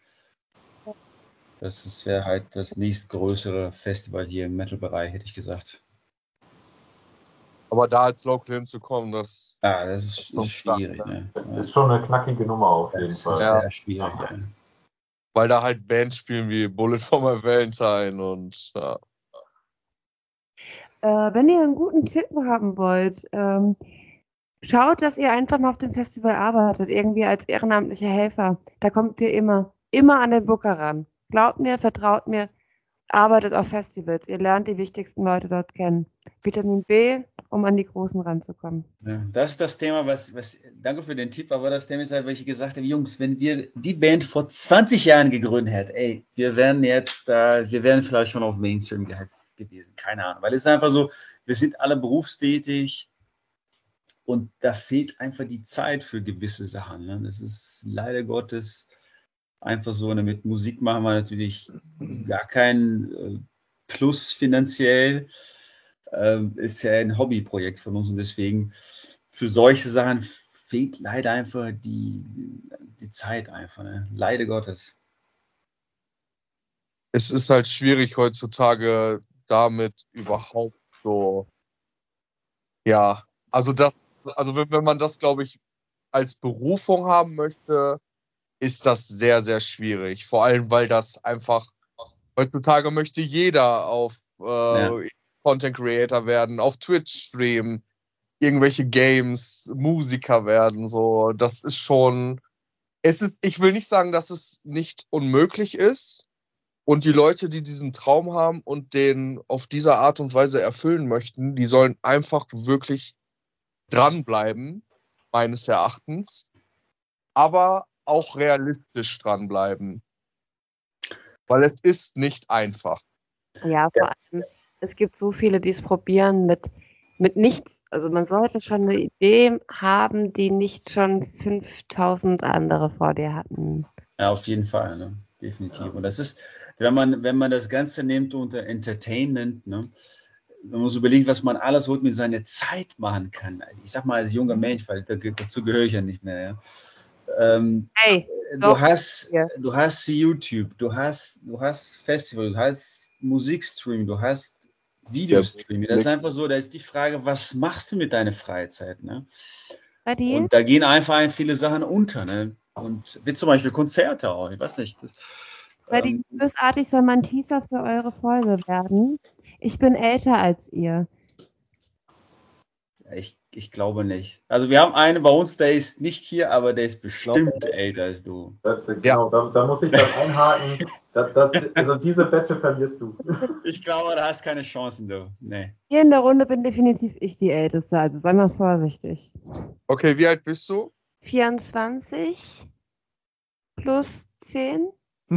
Das wäre halt das nächstgrößere Festival hier im Metal-Bereich, hätte ich gesagt. Aber da als Local hinzukommen, das Ah, das ist, so ist schwierig. stark, Ne? Ja, Ist schon eine knackige Nummer auf jeden das Fall. ist Ja. sehr schwierig. Ja. weil da halt Bands spielen wie Bullet for My Valentine und ja. Äh, wenn ihr einen guten Tipp haben wollt, ähm, schaut, dass ihr einfach mal auf dem Festival arbeitet, irgendwie als ehrenamtlicher Helfer. Da kommt ihr immer, immer an den Booker ran. Glaubt mir, vertraut mir, arbeitet auf Festivals. Ihr lernt die wichtigsten Leute dort kennen. Vitamin B, um an die Großen ranzukommen. Ja, das ist das Thema, was, was, danke für den Tipp, aber das Thema ist halt, weil ich gesagt habe, Jungs, wenn wir die Band vor zwanzig Jahren gegründet hätten, ey, wir wären jetzt da, wir wären vielleicht schon auf Mainstream ge gewesen, keine Ahnung, weil es ist einfach so, wir sind alle berufstätig und da fehlt einfach die Zeit für gewisse Sachen, ne? Das ist leider Gottes einfach so, ne? Mit Musik machen wir natürlich gar keinen äh, Plus finanziell. Ähm, ist ja ein Hobbyprojekt von uns und deswegen für solche Sachen fehlt leider einfach die, die Zeit einfach, ne? Leider Gottes. Es ist halt schwierig heutzutage damit überhaupt so, ja, also das, also wenn, wenn man das, glaube ich, als Berufung haben möchte, ist das sehr, sehr schwierig. Vor allem, weil das einfach, heutzutage möchte jeder auf äh, ja. Content Creator werden, auf Twitch streamen, irgendwelche Games, Musiker werden, so. Das ist schon, es ist, ich will nicht sagen, dass es nicht unmöglich ist. Und die Leute, die diesen Traum haben und den auf diese Art und Weise erfüllen möchten, die sollen einfach wirklich dranbleiben, meines Erachtens. Aber auch realistisch dranbleiben. Weil es ist nicht einfach. Ja, vor allem, es gibt so viele, die es probieren mit, mit nichts. Also man sollte schon eine Idee haben, die nicht schon fünftausend andere vor dir hatten. Ja, auf jeden Fall, ne? Definitiv. Und das ist, wenn man, wenn man das Ganze nimmt unter Entertainment, ne? Man muss überlegen, was man alles heute mit seiner Zeit machen kann. Ich sag mal als junger Mensch, weil dazu gehöre ich ja nicht mehr, ja. Ähm, hey, du hast, ja. du hast YouTube, du hast, du hast Festival, du hast Musikstream, du hast Videostream. Das ist einfach so, da ist die Frage, was machst du mit deiner Freizeit? Ne? Und da gehen einfach viele Sachen unter. Ne? Und wie zum Beispiel Konzerte auch, ich weiß nicht. Das, Weil ähm, die bösartig soll mein Teaser für eure Folge werden. Ich bin älter als ihr. Ich, ich glaube nicht. Also wir haben einen bei uns, der ist nicht hier, aber der ist bestimmt älter als du. Das, genau, ja. da, da muss ich das einhaken. Das, das, also diese Wette verlierst du. Ich glaube, da hast keine Chancen, du. Nee. Hier in der Runde bin definitiv ich die Älteste, also sei mal vorsichtig. Okay, wie alt bist du? vierundzwanzig plus zehn.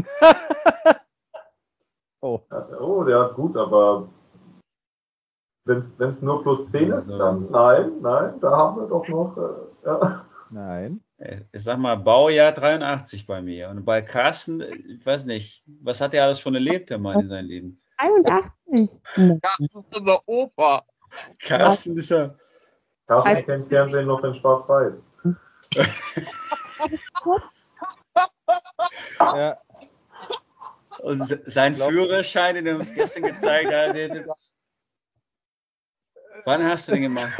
oh. oh, der hat gut, aber wenn es nur plus zehn ist, dann nein, nein, da haben wir doch noch. Äh, ja. Nein. Ich sag mal, Baujahr dreiundachtzig bei mir. Und bei Carsten, ich weiß nicht, was hat er alles schon erlebt, der Mann in seinem Leben? dreiundachtzig. Carsten ist unser Opa. Carsten ist ja. Carsten kennt Fernsehen noch in Schwarz-Weiß. ja. Und sein Führerschein, den er uns gestern gezeigt hat, den, wann hast du den gemacht?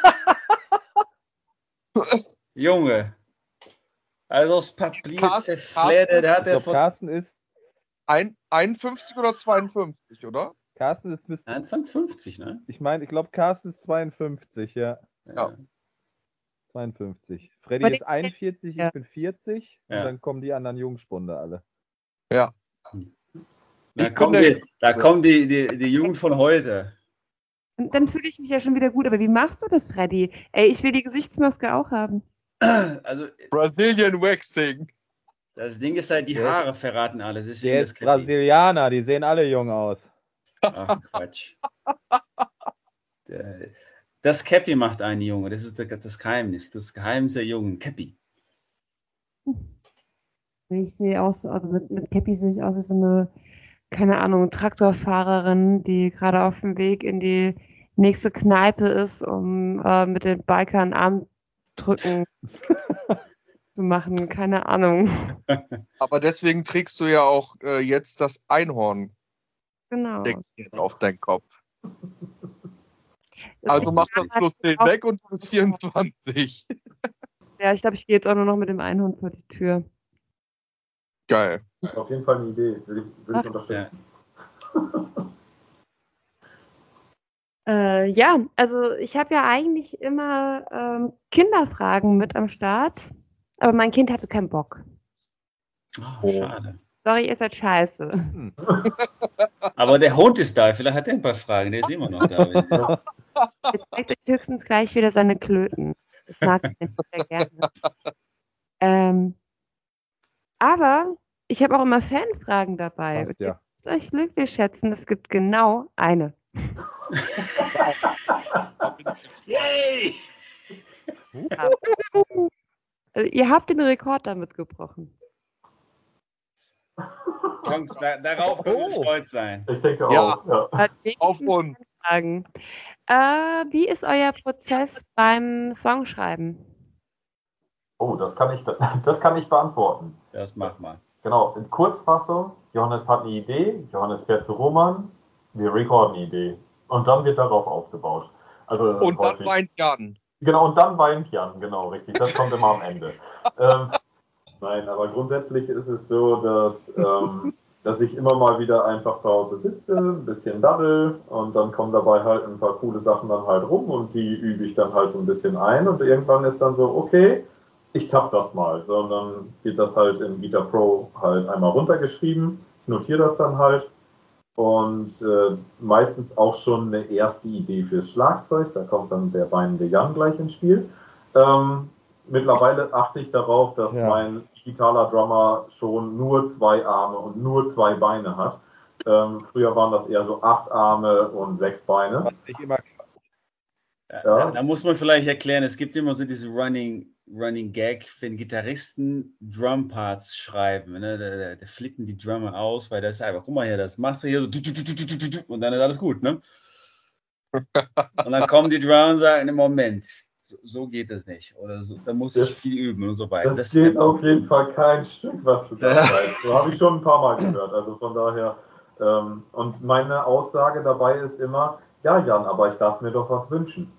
Junge. Also das Papier zerfleddert, der hat er von... Carsten ist... Ein, einundfünfzig oder zweiundfünfzig, oder? Carsten ist... Bis, Anfang fünfzig, ne? Ich meine, ich glaube, Carsten ist zweiundfünfzig, ja. Ja. zweiundfünfzig. Freddy ist einundvierzig, ja. Ich bin vierzig. Ja. Und dann kommen die anderen Jungspunde alle. Ja. Da kommen, die, da kommen die, die, die Jugend von heute. Und dann fühle ich mich ja schon wieder gut. Aber wie machst du das, Freddy? Ey, ich will die Gesichtsmaske auch haben. Also, Brazilian Waxing. Das Ding ist halt, die Haare verraten alles. Deswegen Der das ist Brasilianer, die sehen alle jung aus. Ach, Quatsch. Das Cappy macht einen Junge. Das ist das Geheimnis. Das Geheimnis der Jungen. Cappy. Ich sehe aus, also mit, mit Cappy sehe ich aus wie so eine, keine Ahnung, Traktorfahrerin, die gerade auf dem Weg in die nächste Kneipe ist, um äh, mit den Bikern Armdrücken zu machen. Keine Ahnung. Aber deswegen trägst du ja auch äh, jetzt das Einhorn. Genau. Auf deinen Kopf. Das also machst du das plus zehn weg und du bist vierundzwanzig. Ja, ich glaube, ich gehe jetzt auch nur noch mit dem Einhorn vor die Tür. Geil. Auf jeden Fall eine Idee. Will ich, will ich unterstützen. Ja. Äh, ja, also ich habe ja eigentlich immer ähm, Kinderfragen mit am Start, aber mein Kind hatte keinen Bock. Oh, schade. Sorry, ihr seid scheiße. Hm. Aber der Hund ist da, vielleicht hat er ein paar Fragen, der ist immer noch da. Jetzt zeigt euch höchstens gleich wieder seine Klöten. Das mag ich sehr gerne. Ähm, aber ich habe auch immer Fanfragen dabei. Passt, ja. Ich möchte euch glücklich schätzen, es gibt genau eine. Yay! Also, ihr habt den Rekord damit gebrochen. Jungs, da, darauf können wir stolz sein. Ich denke auch. Ja. Ja. Auf uns. Fragen. Äh, wie ist euer Prozess beim Songschreiben? Oh, das kann ich, das kann ich beantworten. Das mach mal. Genau, in Kurzfassung, Johannes hat eine Idee, Johannes fährt zu Roman, wir recorden eine Idee. Und dann wird darauf aufgebaut. Also das und ist dann häufig. weint Jan. Genau, und dann weint Jan, genau, richtig. Das kommt immer am Ende. ähm, Nein, aber grundsätzlich ist es so, dass, ähm, dass ich immer mal wieder einfach zu Hause sitze, ein bisschen daddel und dann kommen dabei halt ein paar coole Sachen dann halt rum und die übe ich dann halt so ein bisschen ein und irgendwann ist dann so, okay, ich tapp das mal. So, und dann wird das halt in Guitar Pro halt einmal runtergeschrieben, ich notiere das dann halt und äh, meistens auch schon eine erste Idee fürs Schlagzeug, da kommt dann der weinende Jan gleich ins Spiel. Ähm, mittlerweile achte ich darauf, dass Ja. mein digitaler Drummer schon nur zwei Arme und nur zwei Beine hat. Ähm, früher waren das eher so acht Arme und sechs Beine. Was nicht immer Ja, Ja. Da, da muss man vielleicht erklären, es gibt immer so diese Running, Running Gag, wenn Gitarristen Drumparts schreiben, ne? da, da, da flippen die Drummer aus, weil das ist einfach, guck mal hier, das machst du hier so und dann ist alles gut, ne? Und dann kommen die Drummer und sagen, im Moment, so, so geht das nicht. Oder so, da muss ich Das- viel üben und so weiter. Das, Das geht ist auf jeden Fall kein Stück, was du da Ja. schreibst. So habe ich schon ein paar Mal gehört. Also von daher, ähm, und meine Aussage dabei ist immer, ja Jan, aber ich darf mir doch was wünschen.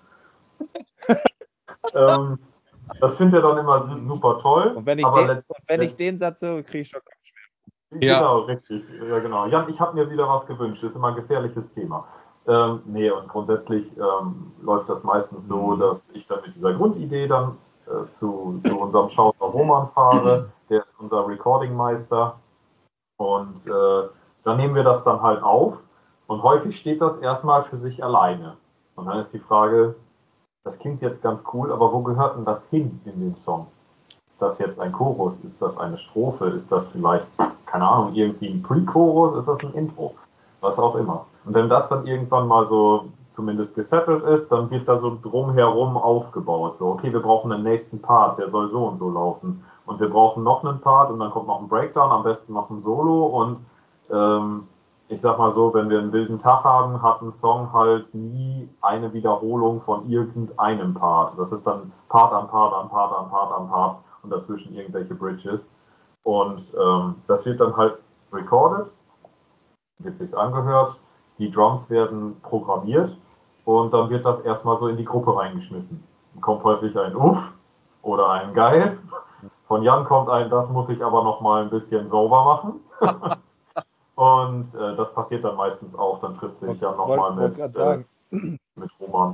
ähm, das findet er dann immer su- super toll. Und wenn ich, aber den, letzt- und wenn ich letzt- den Satz höre, kriege ich schon Ja. Genau, richtig. Ja, genau. Jan, ich habe mir wieder was gewünscht. Das ist immer ein gefährliches Thema. Ähm, nee, und grundsätzlich ähm, läuft das meistens so, dass ich dann mit dieser Grundidee dann äh, zu, zu unserem Schaufer Roman fahre. Der ist unser Recording-Meister. Und äh, dann nehmen wir das dann halt auf. Und häufig steht das erstmal für sich alleine. Und dann ist die Frage, das klingt jetzt ganz cool, aber wo gehört denn das hin in den Song? Ist das jetzt ein Chorus? Ist das eine Strophe? Ist das vielleicht, keine Ahnung, irgendwie ein Pre-Chorus? Ist das ein Intro? Was auch immer. Und wenn das dann irgendwann mal so zumindest gesettelt ist, dann wird da so drumherum aufgebaut. So, okay, wir brauchen einen nächsten Part, der soll so und so laufen. Und wir brauchen noch einen Part und dann kommt noch ein Breakdown, am besten noch ein Solo. Und ähm, ich sag mal so, wenn wir einen wilden Tag haben, hat ein Song halt nie eine Wiederholung von irgendeinem Part. Das ist dann Part an Part an Part an Part an Part und dazwischen irgendwelche Bridges. Und ähm, das wird dann halt recorded, wird sich's angehört, die Drums werden programmiert und dann wird das erstmal so in die Gruppe reingeschmissen. Dann kommt häufig ein Uff oder ein Geil. Von Jan kommt ein, das muss ich aber noch mal ein bisschen sauber machen. Und äh, das passiert dann meistens auch. Dann trifft sich Jan noch mal mit, äh, mit Roman.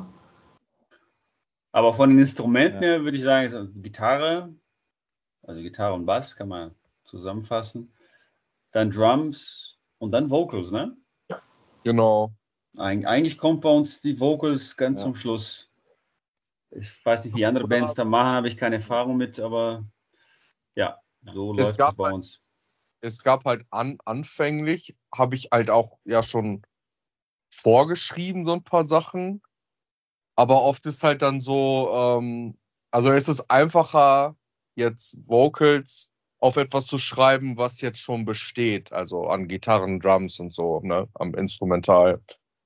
Aber von den Instrumenten her würde ich sagen, so Gitarre, also Gitarre und Bass kann man zusammenfassen. Dann Drums und dann Vocals, ne? Genau. Eig eigentlich kommt bei uns die Vocals ganz Ja. zum Schluss. Ich weiß nicht, wie andere Bands da machen, habe ich keine Erfahrung mit, aber ja, so Es läuft es gab bei halt- uns. Es gab halt an, anfänglich, habe ich halt auch ja schon vorgeschrieben, so ein paar Sachen. Aber oft ist halt dann so, ähm, also es ist einfacher, jetzt Vocals auf etwas zu schreiben, was jetzt schon besteht, also an Gitarren, Drums und so, ne, am Instrumental.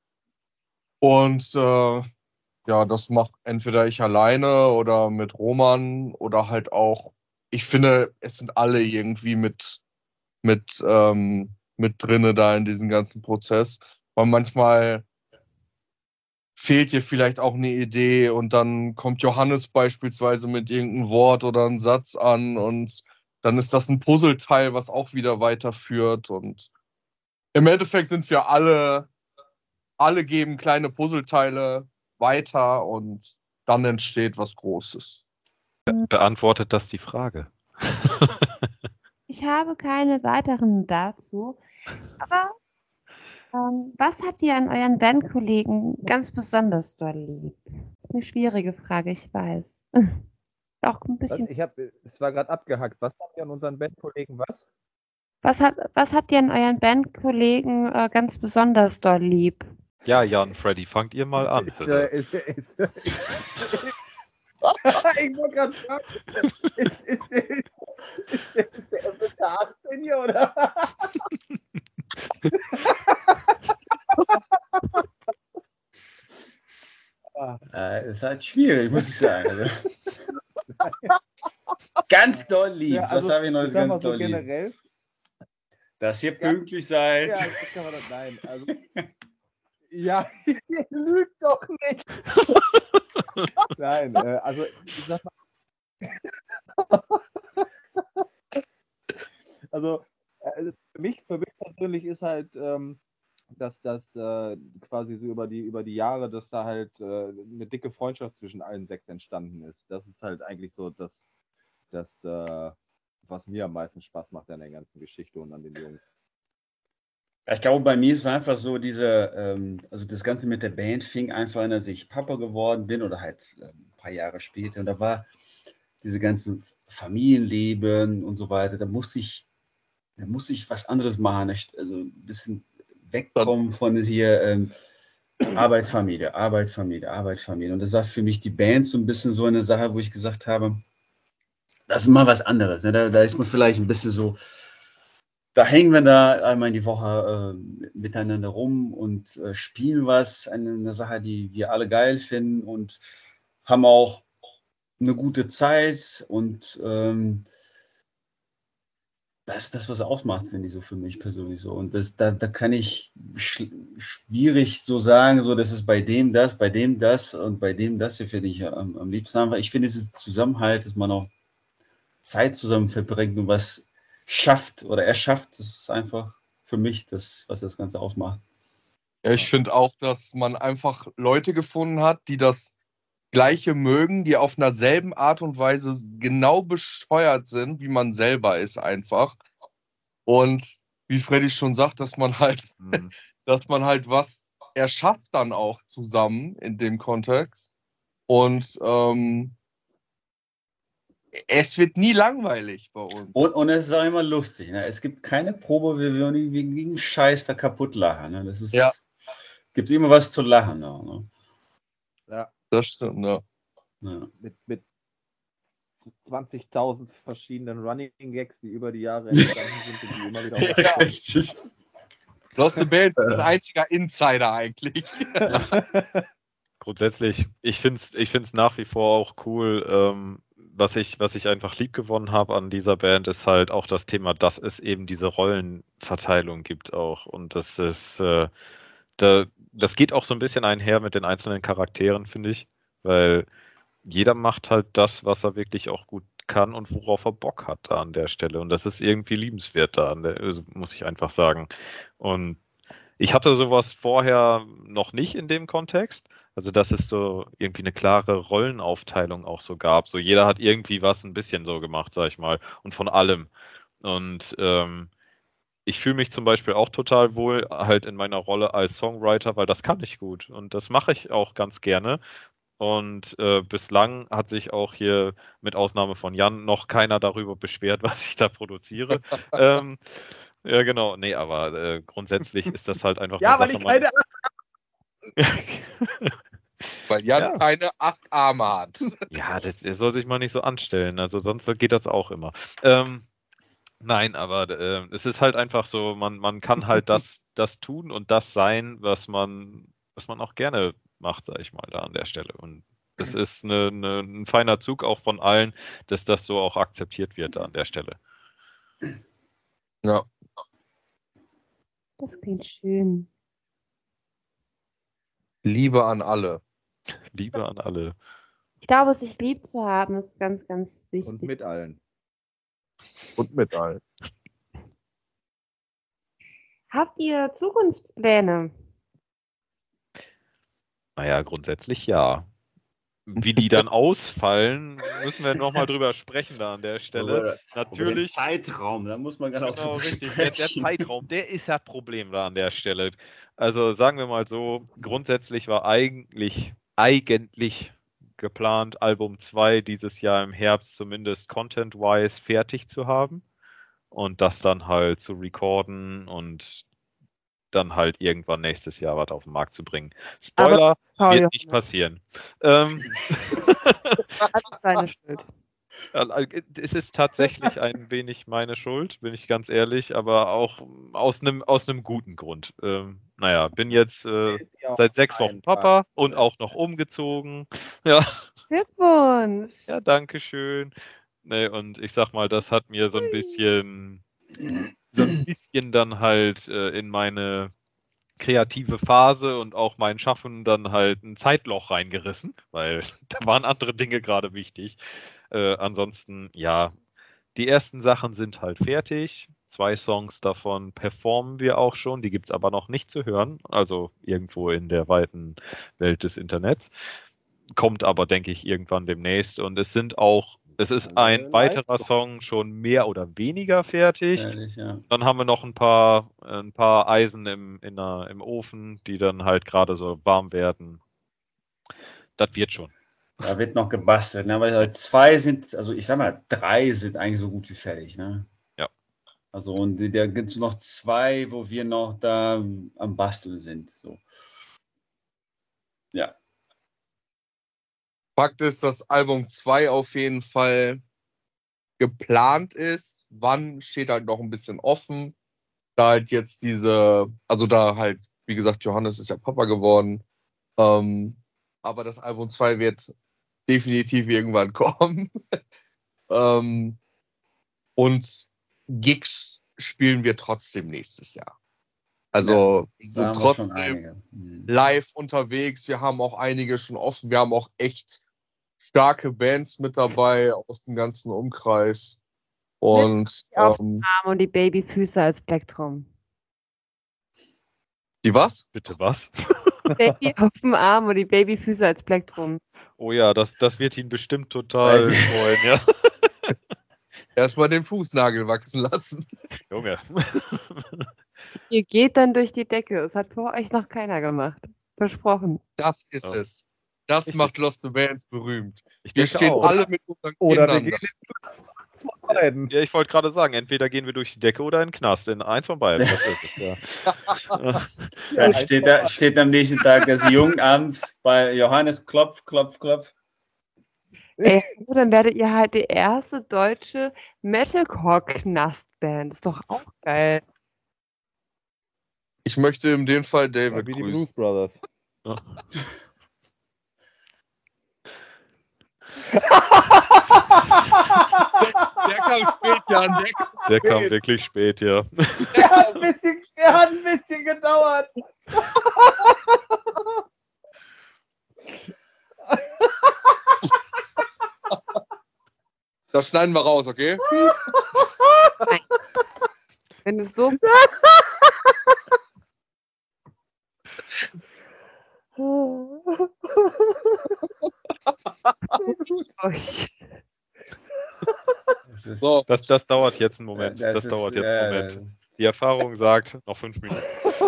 Und äh, ja, das mache entweder ich alleine oder mit Roman oder halt auch, ich finde, es sind alle irgendwie mit, mit, ähm, mit drinne da in diesem ganzen Prozess. Weil manchmal fehlt dir vielleicht auch eine Idee und dann kommt Johannes beispielsweise mit irgendeinem Wort oder einem Satz an und dann ist das ein Puzzleteil, was auch wieder weiterführt und im Endeffekt sind wir alle, alle geben kleine Puzzleteile weiter und dann entsteht was Großes. Beantwortet das die Frage? Ich habe keine weiteren dazu. Aber ähm, was habt ihr an euren Bandkollegen ganz besonders doll lieb? Das ist eine schwierige Frage, ich weiß. Auch ein bisschen. Ich habe, es war gerade abgehackt. Was habt ihr an unseren Bandkollegen was? Was, hab, was habt ihr an euren Bandkollegen äh, ganz besonders doll lieb? Ja, Jan, Freddy, fangt ihr mal an, Ist, bitte. äh, ist, ist, ist, ich wollte gerade fragen, ist, ist, ist, ist, ist, ist der F K achtzehn hier, oder? Äh, das ist halt schwierig, muss ich sagen. Also. Ganz doll lieb. Ja, also, Was habe ich noch ich sag mal ganz so doll lieb? generell. Dass ihr Ja. pünktlich seid. Ja, das kann man doch, nein. Also, ja, ihr lügt doch nicht. Nein, äh, also ich sag mal. Also äh, für mich, für mich persönlich ist halt, ähm, dass das äh, quasi so über die, über die Jahre, dass da halt äh, eine dicke Freundschaft zwischen allen sechs entstanden ist. Das ist halt eigentlich so das, das äh, was mir am meisten Spaß macht an der ganzen Geschichte und an den Jungs. Ja, ich glaube, bei mir ist es einfach so, diese, ähm, also das Ganze mit der Band fing einfach an, als ich Papa geworden bin oder halt äh, ein paar Jahre später. Und da war diese ganzen Familienleben und so weiter, da musste ich, da musste ich was anderes machen. Ich, also ein bisschen wegkommen von hier ähm, Arbeit, Familie, Arbeit, Familie, Arbeit, Familie. Und das war für mich die Band so ein bisschen so eine Sache, wo ich gesagt habe, das ist mal was anderes. Ne? Da, da ist man vielleicht ein bisschen so, da hängen wir da einmal in die Woche äh, miteinander rum und äh, spielen was. Eine, eine Sache, die wir alle geil finden und haben auch eine gute Zeit. Und ähm, das ist das, was ausmacht, finde ich so für mich persönlich so. Und das, da, da kann ich sch schwierig so sagen, so, das ist bei dem das, bei dem das und bei dem das hier finde ich am, am liebsten haben. Weil ich finde, dieses Zusammenhalt, dass man auch Zeit zusammen verbringt und was schafft oder erschafft, das ist einfach für mich das, was das Ganze ausmacht. Ja, ich finde auch, dass man einfach Leute gefunden hat, die das Gleiche mögen, die auf einer selben Art und Weise genau bescheuert sind, wie man selber ist einfach. Und wie Freddy schon sagt, dass man halt, mhm. dass man halt was erschafft dann auch zusammen in dem Kontext. Und ähm, es wird nie langweilig bei uns. Und, und es ist auch immer lustig. Ne? Es gibt keine Probe, wie wir wegen wegen Scheiß da kaputt lachen. Ne? Das ist, ja. Gibt immer was zu lachen. Ne? Ja, das stimmt, ja. ja. Mit, mit zwanzigtausend verschiedenen Running Gags, die über die Jahre entstanden sind und die immer wieder ja, richtig. Lost the Band ist ein einziger Insider eigentlich. Grundsätzlich, ich finde es ich find's nach wie vor auch cool, ähm, was ich, was ich einfach lieb gewonnen habe an dieser Band, ist halt auch das Thema, dass es eben diese Rollenverteilung gibt auch. Und das ist, äh, da, das geht auch so ein bisschen einher mit den einzelnen Charakteren, finde ich, weil jeder macht halt das, was er wirklich auch gut kann und worauf er Bock hat da an der Stelle. Und das ist irgendwie liebenswert da, an der, muss ich einfach sagen. Und ich hatte sowas vorher noch nicht in dem Kontext. Also, dass es so irgendwie eine klare Rollenaufteilung auch so gab. So jeder hat irgendwie was ein bisschen so gemacht, sag ich mal. Und von allem. Und ähm, ich fühle mich zum Beispiel auch total wohl halt in meiner Rolle als Songwriter, weil das kann ich gut. Und das mache ich auch ganz gerne. Und äh, bislang hat sich auch hier mit Ausnahme von Jan noch keiner darüber beschwert, was ich da produziere. ähm, ja, genau. Nee, aber äh, grundsätzlich ist das halt einfach ja, eine weil Sache, ich keine Weil Jan ja. keine acht Arme hat. Ja, das, der soll sich mal nicht so anstellen. Also sonst geht das auch immer. Ähm, nein, aber äh, es ist halt einfach so, man, man kann halt das, das tun und das sein, was man, was man auch gerne macht, sag ich mal, da an der Stelle. Und es ist eine, eine, ein feiner Zug auch von allen, dass das so auch akzeptiert wird da an der Stelle. Ja. Das klingt schön. Liebe an alle. Liebe an alle. Ich glaube, sich lieb zu haben, ist ganz, ganz wichtig. Und mit allen. Und mit allen. Habt ihr Zukunftspläne? Naja, grundsätzlich ja. Wie die dann ausfallen, müssen wir nochmal drüber sprechen da an der Stelle. Aber Natürlich. der Zeitraum, da muss man genau, genau richtig. Der, der Zeitraum, der ist das Problem da an der Stelle. Also sagen wir mal so, grundsätzlich war eigentlich, eigentlich geplant, Album zwei dieses Jahr im Herbst zumindest content-wise fertig zu haben und das dann halt zu recorden und dann halt irgendwann nächstes Jahr was auf den Markt zu bringen. Spoiler, Aber, wird nicht passieren. Ähm, das ist deine Schuld. Es ist tatsächlich ein wenig meine Schuld, bin ich ganz ehrlich, aber auch aus einem aus einem guten Grund. Ähm, naja, bin jetzt äh, seit sechs Wochen Papa und auch noch umgezogen. Ja. Glückwunsch! Ja, danke schön. Nee, und ich sag mal, das hat mir so ein bisschen so ein bisschen dann halt äh, in meine kreative Phase und auch mein Schaffen dann halt ein Zeitloch reingerissen, weil da waren andere Dinge gerade wichtig. Äh, ansonsten, ja, die ersten Sachen sind halt fertig. Zwei Songs davon performen wir auch schon, die gibt es aber noch nicht zu hören, also irgendwo in der weiten Welt des Internets. Kommt aber, denke ich, irgendwann demnächst. Und es sind auch, es ist ein weiterer Song schon mehr oder weniger fertig. Ehrlich, ja. Dann haben wir noch ein paar, ein paar Eisen im, in der, im Ofen, die dann halt gerade so warm werden. Das wird schon. Da wird noch gebastelt, ne? Aber zwei sind, also ich sag mal, drei sind eigentlich so gut wie fertig, ne? Ja. Also und da gibt es noch zwei, wo wir noch da am Basteln sind. So. Ja. Fakt ist, dass Album zwei auf jeden Fall geplant ist. Wann steht halt noch ein bisschen offen. Da halt jetzt diese, also da halt, wie gesagt, Johannes ist ja Papa geworden. Ähm, aber das Album zwei wird definitiv irgendwann kommen. ähm, und Gigs spielen wir trotzdem nächstes Jahr. Also ja, wir sind trotzdem mhm. live unterwegs. Wir haben auch einige schon offen. Wir haben auch echt starke Bands mit dabei aus dem ganzen Umkreis. Und Die auf ähm, dem Arm und die Babyfüße als Plektrum. die was? Bitte was? Baby auf dem Arm und die Babyfüße als Plektrum. Oh ja, das, das wird ihn bestimmt total Weil- freuen, ja. Erstmal den Fußnagel wachsen lassen. Junge. Ihr geht dann durch die Decke. Das hat vor euch noch keiner gemacht. Versprochen. Das ist Ja. es. Das Ich- macht Lost in Bands berühmt. Ich Wir denke stehen auch. alle mit unseren Oder wir Kindern gehen da. in den beiden. Ja, ich wollte gerade sagen, entweder gehen wir durch die Decke oder in den Knast. In eins von beiden. Das ist es, ja. Dann steht, da, steht am nächsten Tag das Jugendamt bei Johannes Klopf, Klopf, Klopf. Ey, dann werdet ihr halt die erste deutsche Metalcore-Knastband. Ist doch auch geil. Ich möchte in dem Fall Ja, David wie die grüßen. Blues Brothers. Ja. Der kam spät, Jan. Der kam Der kam wirklich spät, ja. Der hat ein bisschen, der hat ein bisschen gedauert. Das schneiden wir raus, okay? Wenn es so. euch. Das ist, So, Das, das dauert jetzt einen Moment. Ja, Das, ist- dauert jetzt ja, einen Moment. Die Erfahrung sagt, noch fünf Minuten.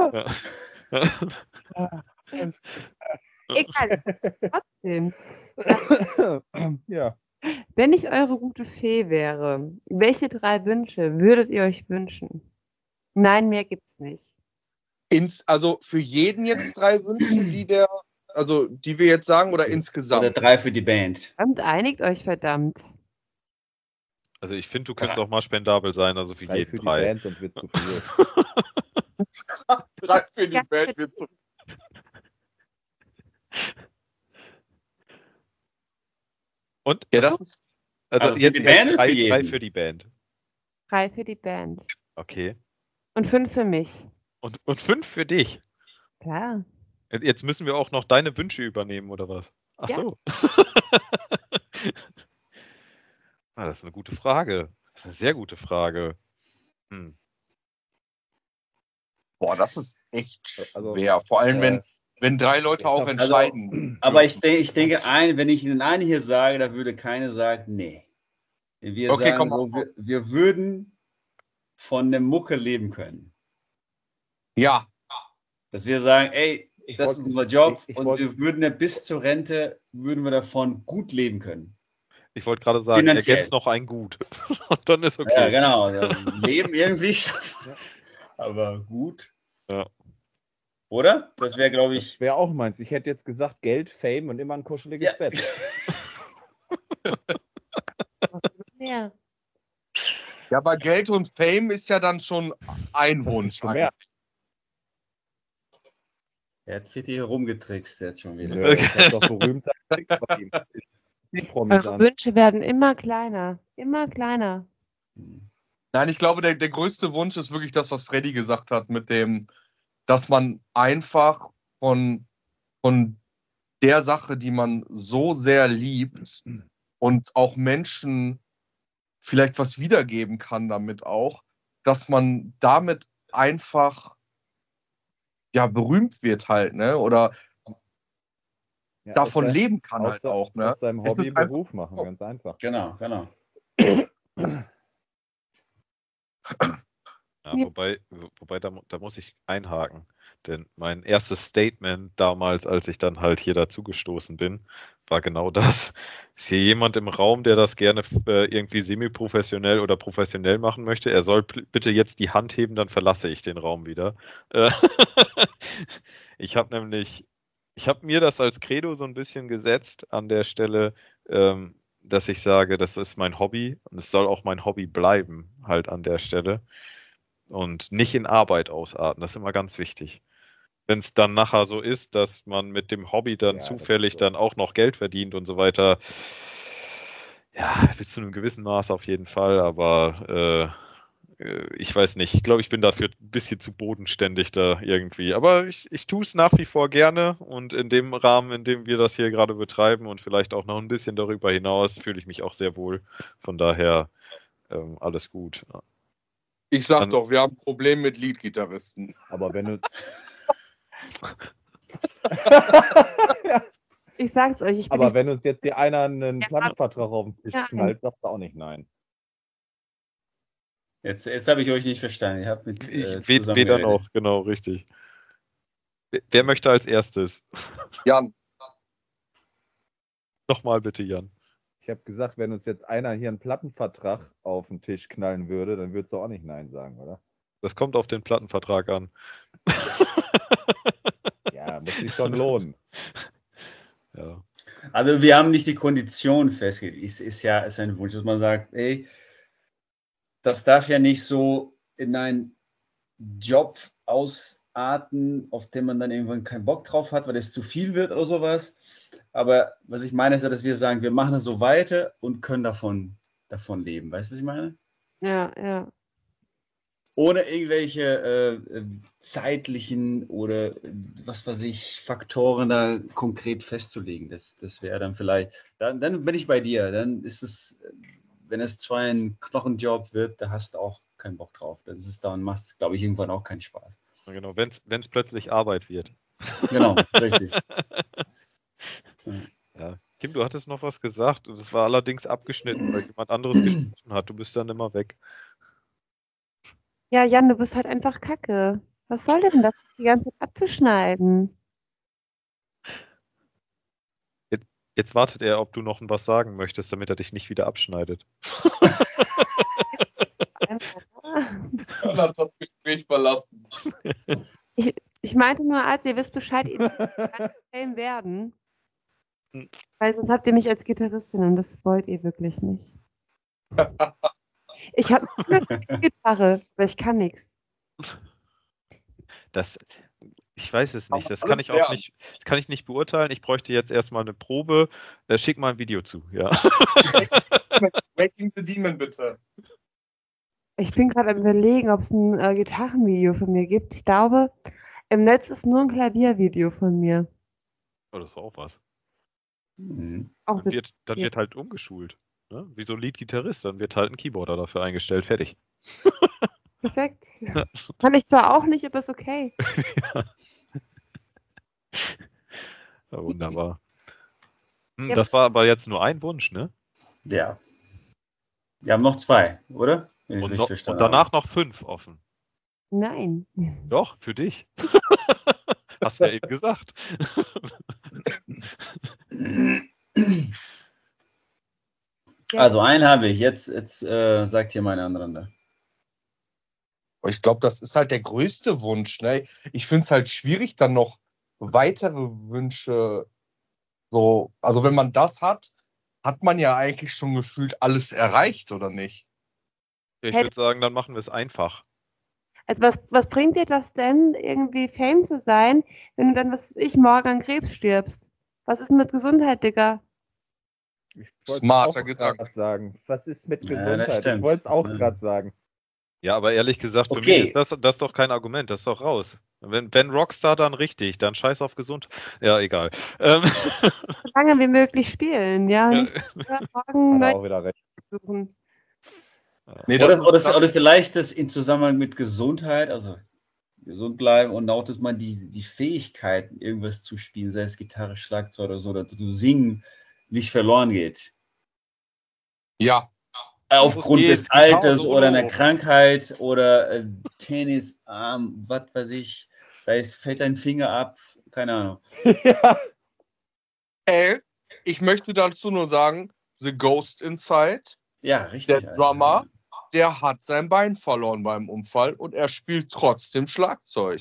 Ja. Egal. Trotzdem. Ja. Wenn ich eure gute Fee wäre, welche drei Wünsche würdet ihr euch wünschen? Nein, mehr gibt's nicht. ins, also für jeden jetzt drei Wünsche, die der, also die wir jetzt sagen, oder Oder insgesamt? drei für die Band. Verdammt, einigt euch verdammt. Also ich finde, du könntest auch mal spendabel sein, also für Drei jeden für die drei. Band, sonst wird zu viel. Drei für die Ja. Band wird so. Und? Ja, das ist, Also Also für jetzt die Band oder drei, für jeden? drei für die Band. Drei für die Band. Okay. Und fünf für mich. Und, und fünf für dich. Klar. Jetzt müssen wir auch noch deine Wünsche übernehmen, oder was? Ach Ja. so. Ah, das ist eine gute Frage. Das ist eine sehr gute Frage. Hm. boah, das ist echt schwer. Also, Vor allem, äh, wenn, wenn drei Leute auch also- entscheiden. Aber ich, denk, ich denke, ein, wenn ich Ihnen einen hier sage, da würde keiner sagen, nee. Wir Okay, sagen komm, so, mach wir, wir würden von der Mucke leben können. Ja, Dass wir sagen, ey, Ich das wollt- ist unser Job ich- ich und wollt- wir würden ja bis zur Rente, würden wir davon gut leben können. Ich wollte gerade sagen, Finanziell. ergänzt noch ein Gut. Und dann ist okay. Ja, genau. Also leben irgendwie. Aber gut. Ja. Oder? Das wäre, glaube Das ich. wäre auch meins. Ich hätte jetzt gesagt, Geld, Fame und immer ein kuscheliges Ja. Bett. Was will mehr? ja, aber Geld und Fame ist ja dann schon ein Wunsch. Schon mehr. Er hat Fitti hier rumgetrickst jetzt schon wieder. Nö, ich hab doch berühmt sein. Die Promis Eure an. Wünsche werden immer kleiner. Immer kleiner. Nein, ich glaube, der, der größte Wunsch ist wirklich das, was Freddy gesagt hat, mit dem, dass man einfach von, von der Sache, die man so sehr liebt und auch Menschen vielleicht was wiedergeben kann damit auch, dass man damit einfach ja berühmt wird halt, ne? Oder Ja, davon aus sein- leben kann aus halt se- auch, ne? Aus seinem Es ist Hobby einfach Beruf machen, so. ganz einfach. Genau, genau. Ja, wobei, wo- wobei da, mu- da muss ich einhaken. Denn mein erstes Statement damals, als ich dann halt hier dazugestoßen bin, war genau das. Ist hier jemand im Raum, der das gerne äh, irgendwie semi-professionell oder professionell machen möchte? Er soll pl- bitte jetzt die Hand heben, dann verlasse ich den Raum wieder. Äh, ich habe nämlich, ich habe mir das als Credo so ein bisschen gesetzt an der Stelle, ähm, dass ich sage, das ist mein Hobby und es soll auch mein Hobby bleiben, halt an der Stelle. Und nicht in Arbeit ausarten, das ist immer ganz wichtig. Wenn es dann nachher so ist, dass man mit dem Hobby dann Ja, das zufällig ist so. dann auch noch Geld verdient und so weiter, ja, bis zu einem gewissen Maß auf jeden Fall, aber äh, äh, ich weiß nicht, ich glaube, ich bin dafür ein bisschen zu bodenständig da irgendwie. Aber ich, ich tue es nach wie vor gerne und in dem Rahmen, in dem wir das hier gerade betreiben und vielleicht auch noch ein bisschen darüber hinaus, fühle ich mich auch sehr wohl. Von daher ähm, alles gut. Ich sag Dann- doch, wir haben ein Problem mit Lead-Gitarristen. Aber wenn du. Ich sag's euch, ich bin Aber nicht wenn uns jetzt hier einer einen Ja. Plattenvertrag auf den Tisch Nein. knallt, sagst du auch nicht nein. Jetzt, jetzt habe ich euch nicht verstanden. Ihr habt mit äh, Ich, we- zusammen weder geredet. noch, genau, richtig. Wer, wer möchte als erstes? Jan, Nochmal bitte, Jan. Ich habe gesagt, wenn uns jetzt einer hier einen Plattenvertrag auf den Tisch knallen würde, dann würdest du auch nicht nein sagen, oder? Das kommt auf den Plattenvertrag an. Ja, muss sich schon lohnen. Ja. Also wir haben nicht die Kondition festgelegt. Es ist ja ist ein Wunsch, dass man sagt, ey, das darf ja nicht so in einen Job ausarten, auf den man dann irgendwann keinen Bock drauf hat, weil es zu viel wird oder sowas. Aber was ich meine, ist ja, dass wir sagen, wir machen das so weiter und können davon, davon leben. Weißt du, was ich meine? Ja, ja. Ohne irgendwelche äh, zeitlichen oder äh, was weiß ich, Faktoren da konkret festzulegen. Das, das wäre dann vielleicht, dann, dann bin ich bei dir. Dann ist es, wenn es zwar ein Knochenjob wird, da hast du auch keinen Bock drauf. Das ist dann macht es, glaube ich, irgendwann auch keinen Spaß. Genau, wenn es plötzlich Arbeit wird. Genau, richtig. Ja. Kim, du hattest noch was gesagt und es war allerdings abgeschnitten, weil jemand anderes gesprochen hat. Du bist dann immer weg. Ja, Jan, du bist halt einfach Kacke. Was soll denn das, die ganze Zeit abzuschneiden? Jetzt, jetzt wartet er, ob du noch was sagen möchtest, damit er dich nicht wieder abschneidet. Einfach. Jan hat das Gespräch verlassen. Ich, ich meinte nur, als ihr wisst Bescheid, ihr werdet Fällen werden. Weil sonst habt ihr mich als Gitarristin und das wollt ihr wirklich nicht. Ich habe eine Gitarre, aber ich kann nichts. Das, ich weiß es nicht. Aber Das kann alles ich auch lernen. nicht, das kann ich nicht beurteilen. Ich bräuchte jetzt erstmal eine Probe. Äh, schick mal ein Video zu, ja. Waking the Demon, bitte. Ich bin gerade am Überlegen, ob es ein äh, Gitarrenvideo von mir gibt. Ich glaube, im Netz ist nur ein Klaviervideo von mir. Oh, das ist auch was. Mhm. Auch Dann mit, wird, dann Ja. wird halt umgeschult. Ne? Wie so ein Lead-Gitarrist, dann wird halt ein Keyboarder dafür eingestellt. Fertig. perfekt. Kann ich zwar auch nicht, aber ist okay. Ja, wunderbar. Hm, Ja. das war aber jetzt nur ein Wunsch, ne? Ja. Wir haben noch zwei, oder? Wenn ich Und, richtig noch, und verstanden danach habe. noch fünf offen. Nein. Doch, für dich. Hast du ja eben gesagt. Ja. Also einen habe ich. Jetzt, jetzt äh, sagt hier meine anderen da. Aber ich glaube, das ist halt der größte Wunsch. Ne? Ich finde es halt schwierig, dann noch weitere Wünsche so. Also, wenn man das hat, hat man ja eigentlich schon gefühlt alles erreicht, oder nicht? Ich Hey, würde sagen, dann machen wir es einfach. Also was, was bringt dir das denn, irgendwie Fame zu sein, wenn du dann, was weiß ich, morgen an Krebs stirbst? Was ist mit Gesundheit, Digga? Ich wollt's Smarter auch Gedanke. grad sagen. Was ist mit Ja, das Gesundheit? ich stimmt. wollte es auch Ja. gerade sagen. Ja, aber ehrlich gesagt, für Okay. mich ist das, das doch kein Argument, das ist doch raus. Wenn, wenn Rockstar, dann richtig, dann scheiß auf gesund. Ja, egal. Ähm, So lange wie möglich spielen, ja? Ja. Nicht morgen Hat er neu auch wieder recht. suchen. Nee, das oder, ist- oder, oder vielleicht das in Zusammenhang mit Gesundheit, also gesund bleiben und auch, dass man die, die Fähigkeit, irgendwas zu spielen, sei es Gitarre, Schlagzeug oder so, oder zu singen, nicht verloren geht. Ja. Aufgrund geht, des Gitarre Alters Solo. oder einer Krankheit oder äh, Tennisarm, was weiß ich, da ist, fällt ein Finger ab, keine Ahnung. ja. Ey, ich möchte dazu nur sagen, The Ghost Inside, Ja, richtig. der Alter. Drummer, der hat sein Bein verloren beim Unfall und er spielt trotzdem Schlagzeug.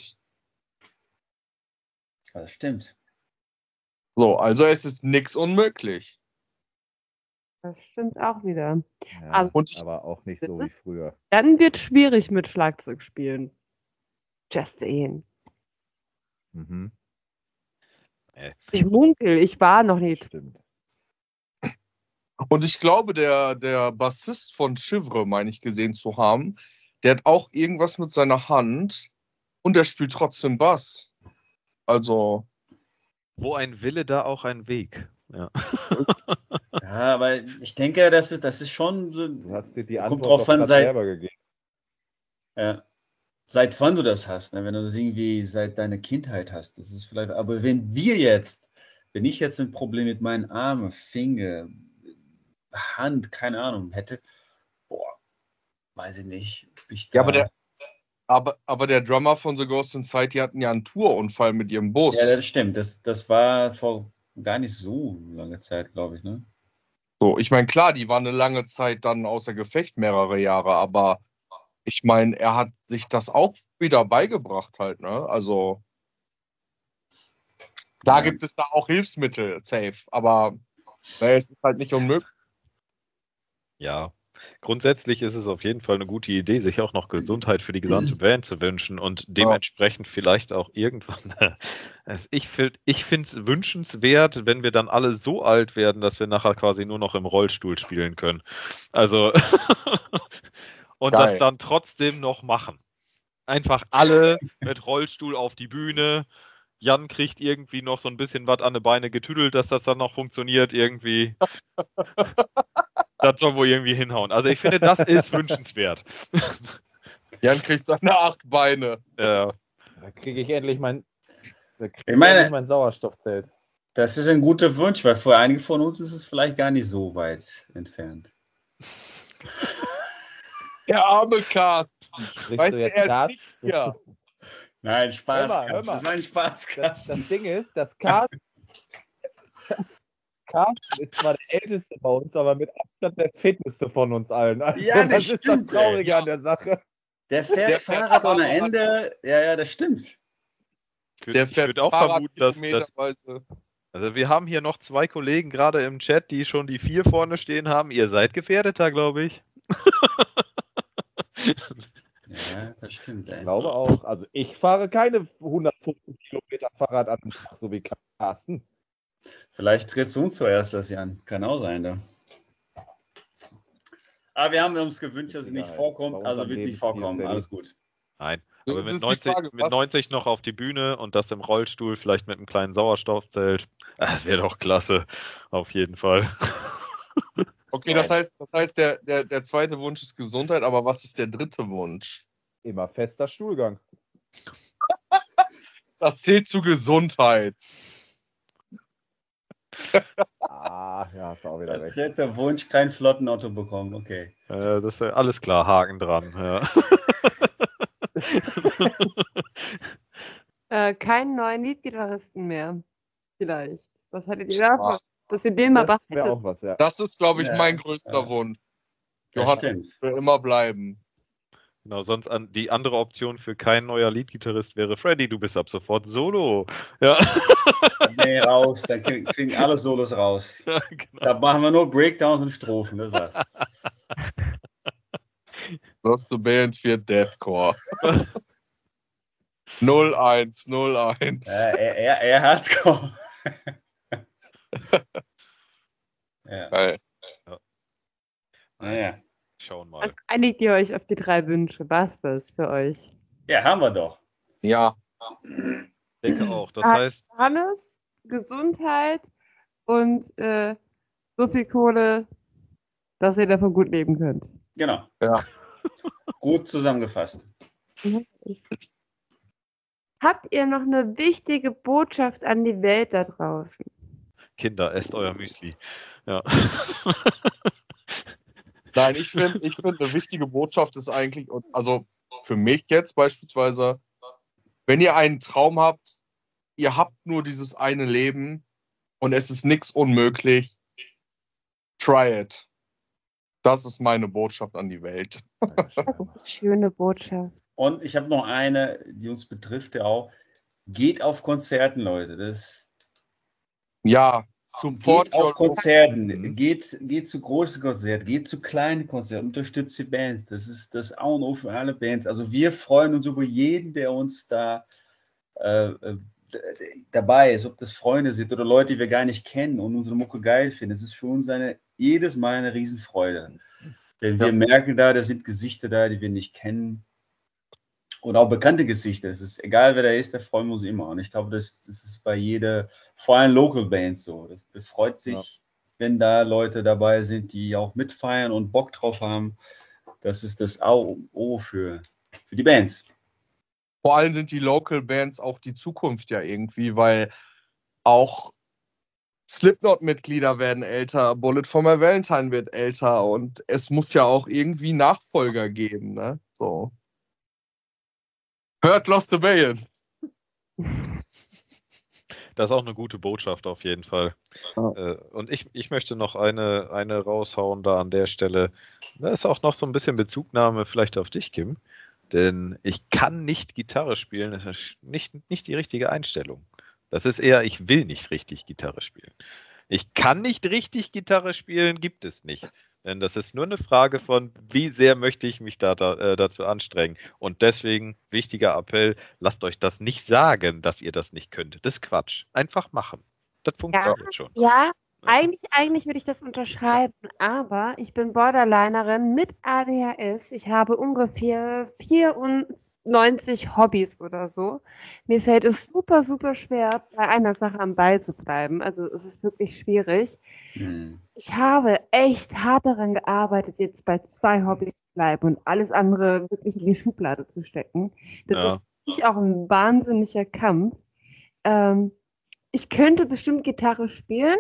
Ja, das stimmt. So, also es ist nichts unmöglich. Das stimmt auch wieder. Ja, Aber- Und- aber auch nicht so wie früher. Dann wird schwierig mit Schlagzeug spielen. Just saying. Mhm. Ich munkel, ich war noch nicht. Stimmt. Und ich glaube, der, der Bassist von Chivre, meine ich gesehen zu haben, der hat auch irgendwas mit seiner Hand und der spielt trotzdem Bass. Also, Wo ein Wille, da auch ein Weg. Ja. Ja, aber ich denke, das ist, das ist schon so. Du hast dir die Kommt Antwort drauf doch an, grad seit- selber gegeben. Ja. Seit wann du das hast, ne? Wenn du das irgendwie seit deiner Kindheit hast, das ist vielleicht. Aber wenn wir jetzt, wenn ich jetzt ein Problem mit meinen Armen, Finger, Hand, keine Ahnung, hätte, boah, weiß ich nicht. ob Ich da, Ja, aber der- aber, aber der Drummer von The Ghost Inside, die hatten ja einen Tourunfall mit ihrem Bus. Ja, das stimmt. Das, das war vor gar nicht so langer Zeit, glaube ich, ne? So, ich meine, klar, die waren eine lange Zeit dann außer Gefecht, mehrere Jahre, aber ich meine, er hat sich das auch wieder beigebracht halt, ne? Also, da Ja. gibt es da auch Hilfsmittel, safe, aber ne, es ist halt nicht unmöglich. Ja, grundsätzlich ist es auf jeden Fall eine gute Idee, sich auch noch Gesundheit für die gesamte Band zu wünschen und dementsprechend vielleicht auch irgendwann. Also ich finde ich finde es wünschenswert, wenn wir dann alle so alt werden, dass wir nachher quasi nur noch im Rollstuhl spielen können. Also und das Geil. dann trotzdem noch machen. Einfach alle mit Rollstuhl auf die Bühne. Jan kriegt irgendwie noch so ein bisschen was an die Beine getüdelt, dass das dann noch funktioniert irgendwie. Das soll wohl irgendwie hinhauen. Also ich finde, das ist wünschenswert. Jan kriegt seine acht Beine. Ja. Da kriege ich endlich mein, da krieg Ich meine- endlich mein Sauerstoffzelt. Das ist ein guter Wunsch, weil für einige von uns ist es vielleicht gar nicht so weit entfernt. Der arme Carsten. Sprichst Weißt du du, jetzt er Cast? ist nicht hier. Nein, Spaß, Hör mal, hör Carsten. mal. Das war ein Spaß, Das, Carsten. das Ding ist, das Carsten, Carsten ist zwar der Älteste bei uns, aber mit Abstand der Fitteste von uns allen. Also, Ja, das das ist stimmt, das Traurige ey. an der Sache. Der fährt Der fährt Fahrrad ohne Fahrrad. Ende. Ja, ja, das stimmt. Ich würde Der ich fährt würd auch Fahrrad vermuten, dass, dass kilometerweise. also wir haben hier noch zwei Kollegen gerade im Chat, die schon die vier vorne stehen haben. Ihr seid gefährdeter, glaube ich. Ja, das stimmt. Ich Ey. glaube auch. Also ich fahre keine hundertfünfzig Kilometer Fahrrad an dem Tag, so wie Carsten. Vielleicht trittst du uns zuerst das Jan. Kann auch sein, da. Aber wir haben uns gewünscht, dass es nicht Egal. vorkommt. Bei Also unserem wird nicht Lebensstil, vorkommen. Freddy. Alles gut. Nein. Das Aber mit ist die neunzig, Frage, mit was- neunzig noch auf die Bühne und das im Rollstuhl, vielleicht mit einem kleinen Sauerstoffzelt. Das wäre doch klasse. Auf jeden Fall. Okay, das heißt, das heißt der, der, der zweite Wunsch ist Gesundheit, aber was ist der dritte Wunsch? Immer fester Stuhlgang. Das zählt zu Gesundheit. Ah, ja, hast du auch wieder Der recht. dritte Wunsch, kein Flottenauto bekommen. Okay. Äh, das ist ja alles klar, Haken dran. Ja. Äh, keinen neuen Leadgitarristen mehr. Vielleicht. Was hattet ihr davon? Ah, Dass ihr den mal Das wäre behaltet? auch was, ja. Das ist, glaube ich, Ja, mein größter ja. Wunsch. Das Johannes stimmt. will immer bleiben. Genau, sonst an, die andere Option für kein neuer Leadgitarrist wäre Freddy, du bist ab sofort Solo. Ja, Nee, raus. Da kriegen alle Solos raus. ja genau. Da machen wir nur Breakdowns und Strophen. Das war's. Lost to Band für Deathcore. null eins, null eins. Ja, er, er, er hat. Ja. Geil. Naja. Schauen mal. Also einigt ihr euch auf die drei Wünsche. Was ist das für euch? Ja, haben wir doch. Ja, Ich denke auch. Das Ah. heißt, Hannes, Gesundheit und äh, so viel Kohle, dass ihr davon gut leben könnt. Genau. Ja. Gut zusammengefasst. Habt ihr noch eine wichtige Botschaft an die Welt da draußen? Kinder, esst euer Müsli. Ja. Nein, ich finde, ich find, eine wichtige Botschaft ist eigentlich, also für mich jetzt beispielsweise, wenn ihr einen Traum habt, ihr habt nur dieses eine Leben und es ist nichts unmöglich, try it. Das ist meine Botschaft an die Welt. Schöne Botschaft. Und ich habe noch eine, die uns betrifft ja auch. Geht auf Konzerten, Leute. Das Ja, support geht auf your- Konzerten. Geht, geht zu großen Konzerten, geht zu kleinen Konzerten, unterstützt die Bands. Das ist das A und O für alle Bands. Also wir freuen uns über jeden, der uns da äh, äh, dabei ist, ob das Freunde sind oder Leute, die wir gar nicht kennen und unsere Mucke geil finden. Es ist für uns eine, jedes Mal eine Riesenfreude. Denn wir Ja. merken da, da sind Gesichter da, die wir nicht kennen. Und auch bekannte Gesichter. Es ist egal, wer da ist, der freuen wir uns immer. Und ich glaube, das, das ist bei jeder, vor allem Local Bands so. Das befreut sich, Ja. wenn da Leute dabei sind, die auch mitfeiern und Bock drauf haben. Das ist das A und O für, für die Bands. Vor allem sind die Local Bands auch die Zukunft ja irgendwie, weil auch Slipknot-Mitglieder werden älter, Bullet for My Valentine wird älter und es muss ja auch irgendwie Nachfolger geben, ne? So. Hört Lost Abeyance. Das ist auch eine gute Botschaft auf jeden Fall. Ja. Äh, Und ich, ich möchte noch eine, eine raushauen da an der Stelle. Da ist auch noch so ein bisschen Bezugnahme vielleicht auf dich, Kim. Denn ich kann nicht Gitarre spielen. Das ist nicht, nicht die richtige Einstellung. Das ist eher, ich will nicht richtig Gitarre spielen. Ich kann nicht richtig Gitarre spielen, gibt es nicht. Denn das ist nur eine Frage von, wie sehr möchte ich mich da, da äh, dazu anstrengen. Und deswegen, wichtiger Appell, lasst euch das nicht sagen, dass ihr das nicht könnt. Das ist Quatsch. Einfach machen. Das funktioniert schon. Ja, eigentlich, eigentlich würde ich das unterschreiben, aber ich bin Borderlinerin mit A D H S. Ich habe ungefähr vierundneunzig Hobbys oder so. Mir fällt es super, super schwer, bei einer Sache am Ball zu bleiben. Also es ist wirklich schwierig. Hm. Ich habe echt hart daran gearbeitet, jetzt bei zwei Hobbys zu bleiben und alles andere wirklich in die Schublade zu stecken. Das Ja. ist für mich auch ein wahnsinniger Kampf. Ähm, ich könnte bestimmt Gitarre spielen,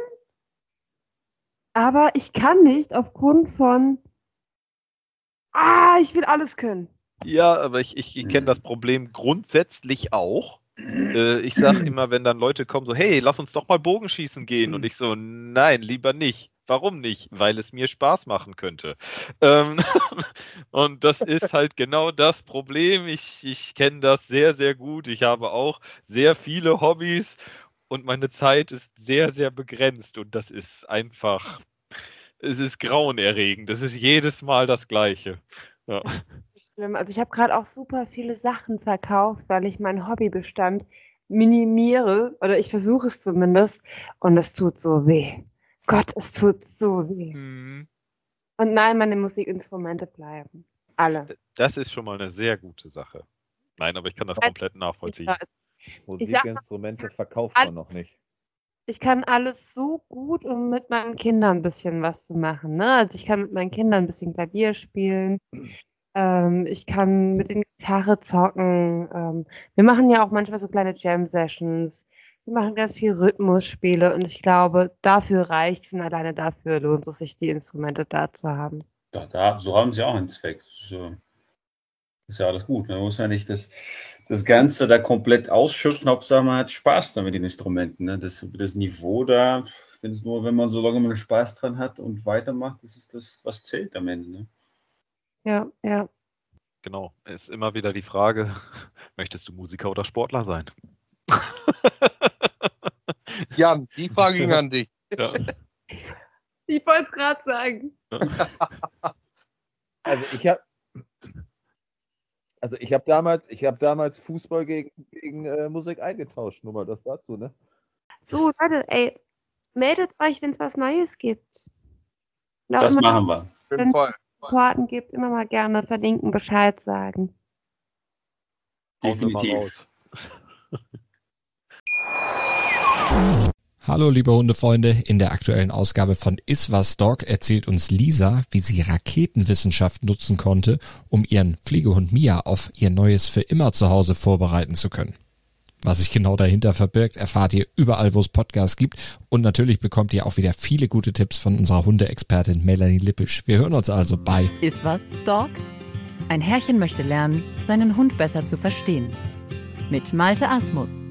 aber ich kann nicht aufgrund von, ah, ich will alles können. Ja, aber ich, ich, ich kenne Mhm. das Problem grundsätzlich auch. Äh, ich sage immer, wenn dann Leute kommen, so, hey, lass uns doch mal Bogenschießen gehen. Und ich so, nein, lieber nicht. Warum nicht? Weil es mir Spaß machen könnte. Ähm, und das ist halt genau das Problem. Ich, ich kenne das sehr, sehr gut. Ich habe auch sehr viele Hobbys und meine Zeit ist sehr, sehr begrenzt. Und das ist einfach, es ist grauenerregend. Das ist jedes Mal das Gleiche. Ja. Das ist wirklich schlimm. Also ich habe gerade auch super viele Sachen verkauft, weil ich meinen Hobbybestand minimiere, oder ich versuche es zumindest, und es tut so weh. Gott, es tut so weh. Mhm. Und nein, meine Musikinstrumente bleiben. Alle. Das ist schon mal eine sehr gute Sache. Nein, aber ich kann das komplett nachvollziehen. Ja, sag mal, Musikinstrumente verkauft man noch nicht. Ich kann alles so gut, um mit meinen Kindern ein bisschen was zu machen. Ne? Also ich kann mit meinen Kindern ein bisschen Klavier spielen. Ähm, ich kann mit den Gitarre zocken. Ähm, wir machen ja auch manchmal so kleine Jam-Sessions. Wir machen ganz viel Rhythmusspiele und ich glaube, dafür reicht es und alleine dafür lohnt es sich, die Instrumente da zu haben. Da, da, so haben sie auch einen Zweck. So. Ist ja alles gut. Man muss ja nicht das, das Ganze da komplett ausschöpfen. Hauptsache man hat Spaß da mit den Instrumenten. Ne? Das, das Niveau da, ich finde es nur, wenn man so lange mal Spaß dran hat und weitermacht, das ist das, was zählt am Ende. Ne? Ja, ja. Genau. Ist immer wieder die Frage, möchtest du Musiker oder Sportler sein? Jan, die Frage ging an dich. Ja. Ich wollte es gerade sagen. Also ich habe also ich habe damals, ich habe damals Fußball gegen, gegen äh, Musik eingetauscht. Nur mal das dazu, ne? So, Leute, ey, meldet euch, wenn es was Neues gibt. Und auch Das immer, machen wir. Auf jeden wenn es Fall. Supporten gibt, immer mal gerne verlinken, Bescheid sagen. Hauen wir mal Definitiv. raus. Hallo liebe Hundefreunde, in der aktuellen Ausgabe von Iswas Dog erzählt uns Lisa, wie sie Raketenwissenschaft nutzen konnte, um ihren Pflegehund Mia auf ihr neues für immer Zuhause vorbereiten zu können. Was sich genau dahinter verbirgt, erfahrt ihr überall, wo es Podcasts gibt, und natürlich bekommt ihr auch wieder viele gute Tipps von unserer Hundeexpertin Melanie Lippisch. Wir hören uns also bei Iswas Dog? Ein Herrchen möchte lernen, seinen Hund besser zu verstehen. Mit Malte Asmus.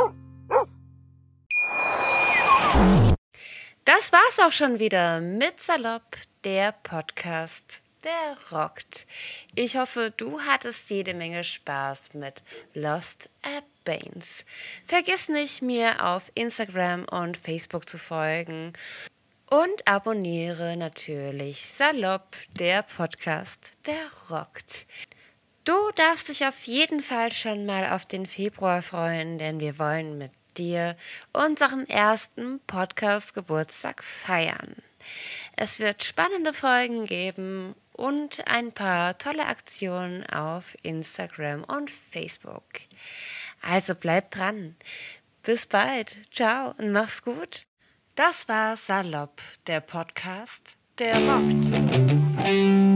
Das war's auch schon wieder mit Salopp, der Podcast, der rockt. Ich hoffe, du hattest jede Menge Spaß mit Lost at Banes. Vergiss nicht, mir auf Instagram und Facebook zu folgen und abonniere natürlich Salopp, der Podcast, der rockt. Du darfst dich auf jeden Fall schon mal auf den Februar freuen, denn wir wollen mit dir unseren ersten Podcast-Geburtstag feiern. Es wird spannende Folgen geben und ein paar tolle Aktionen auf Instagram und Facebook. Also bleib dran. Bis bald. Ciao und mach's gut. Das war Salopp, der Podcast, der rockt.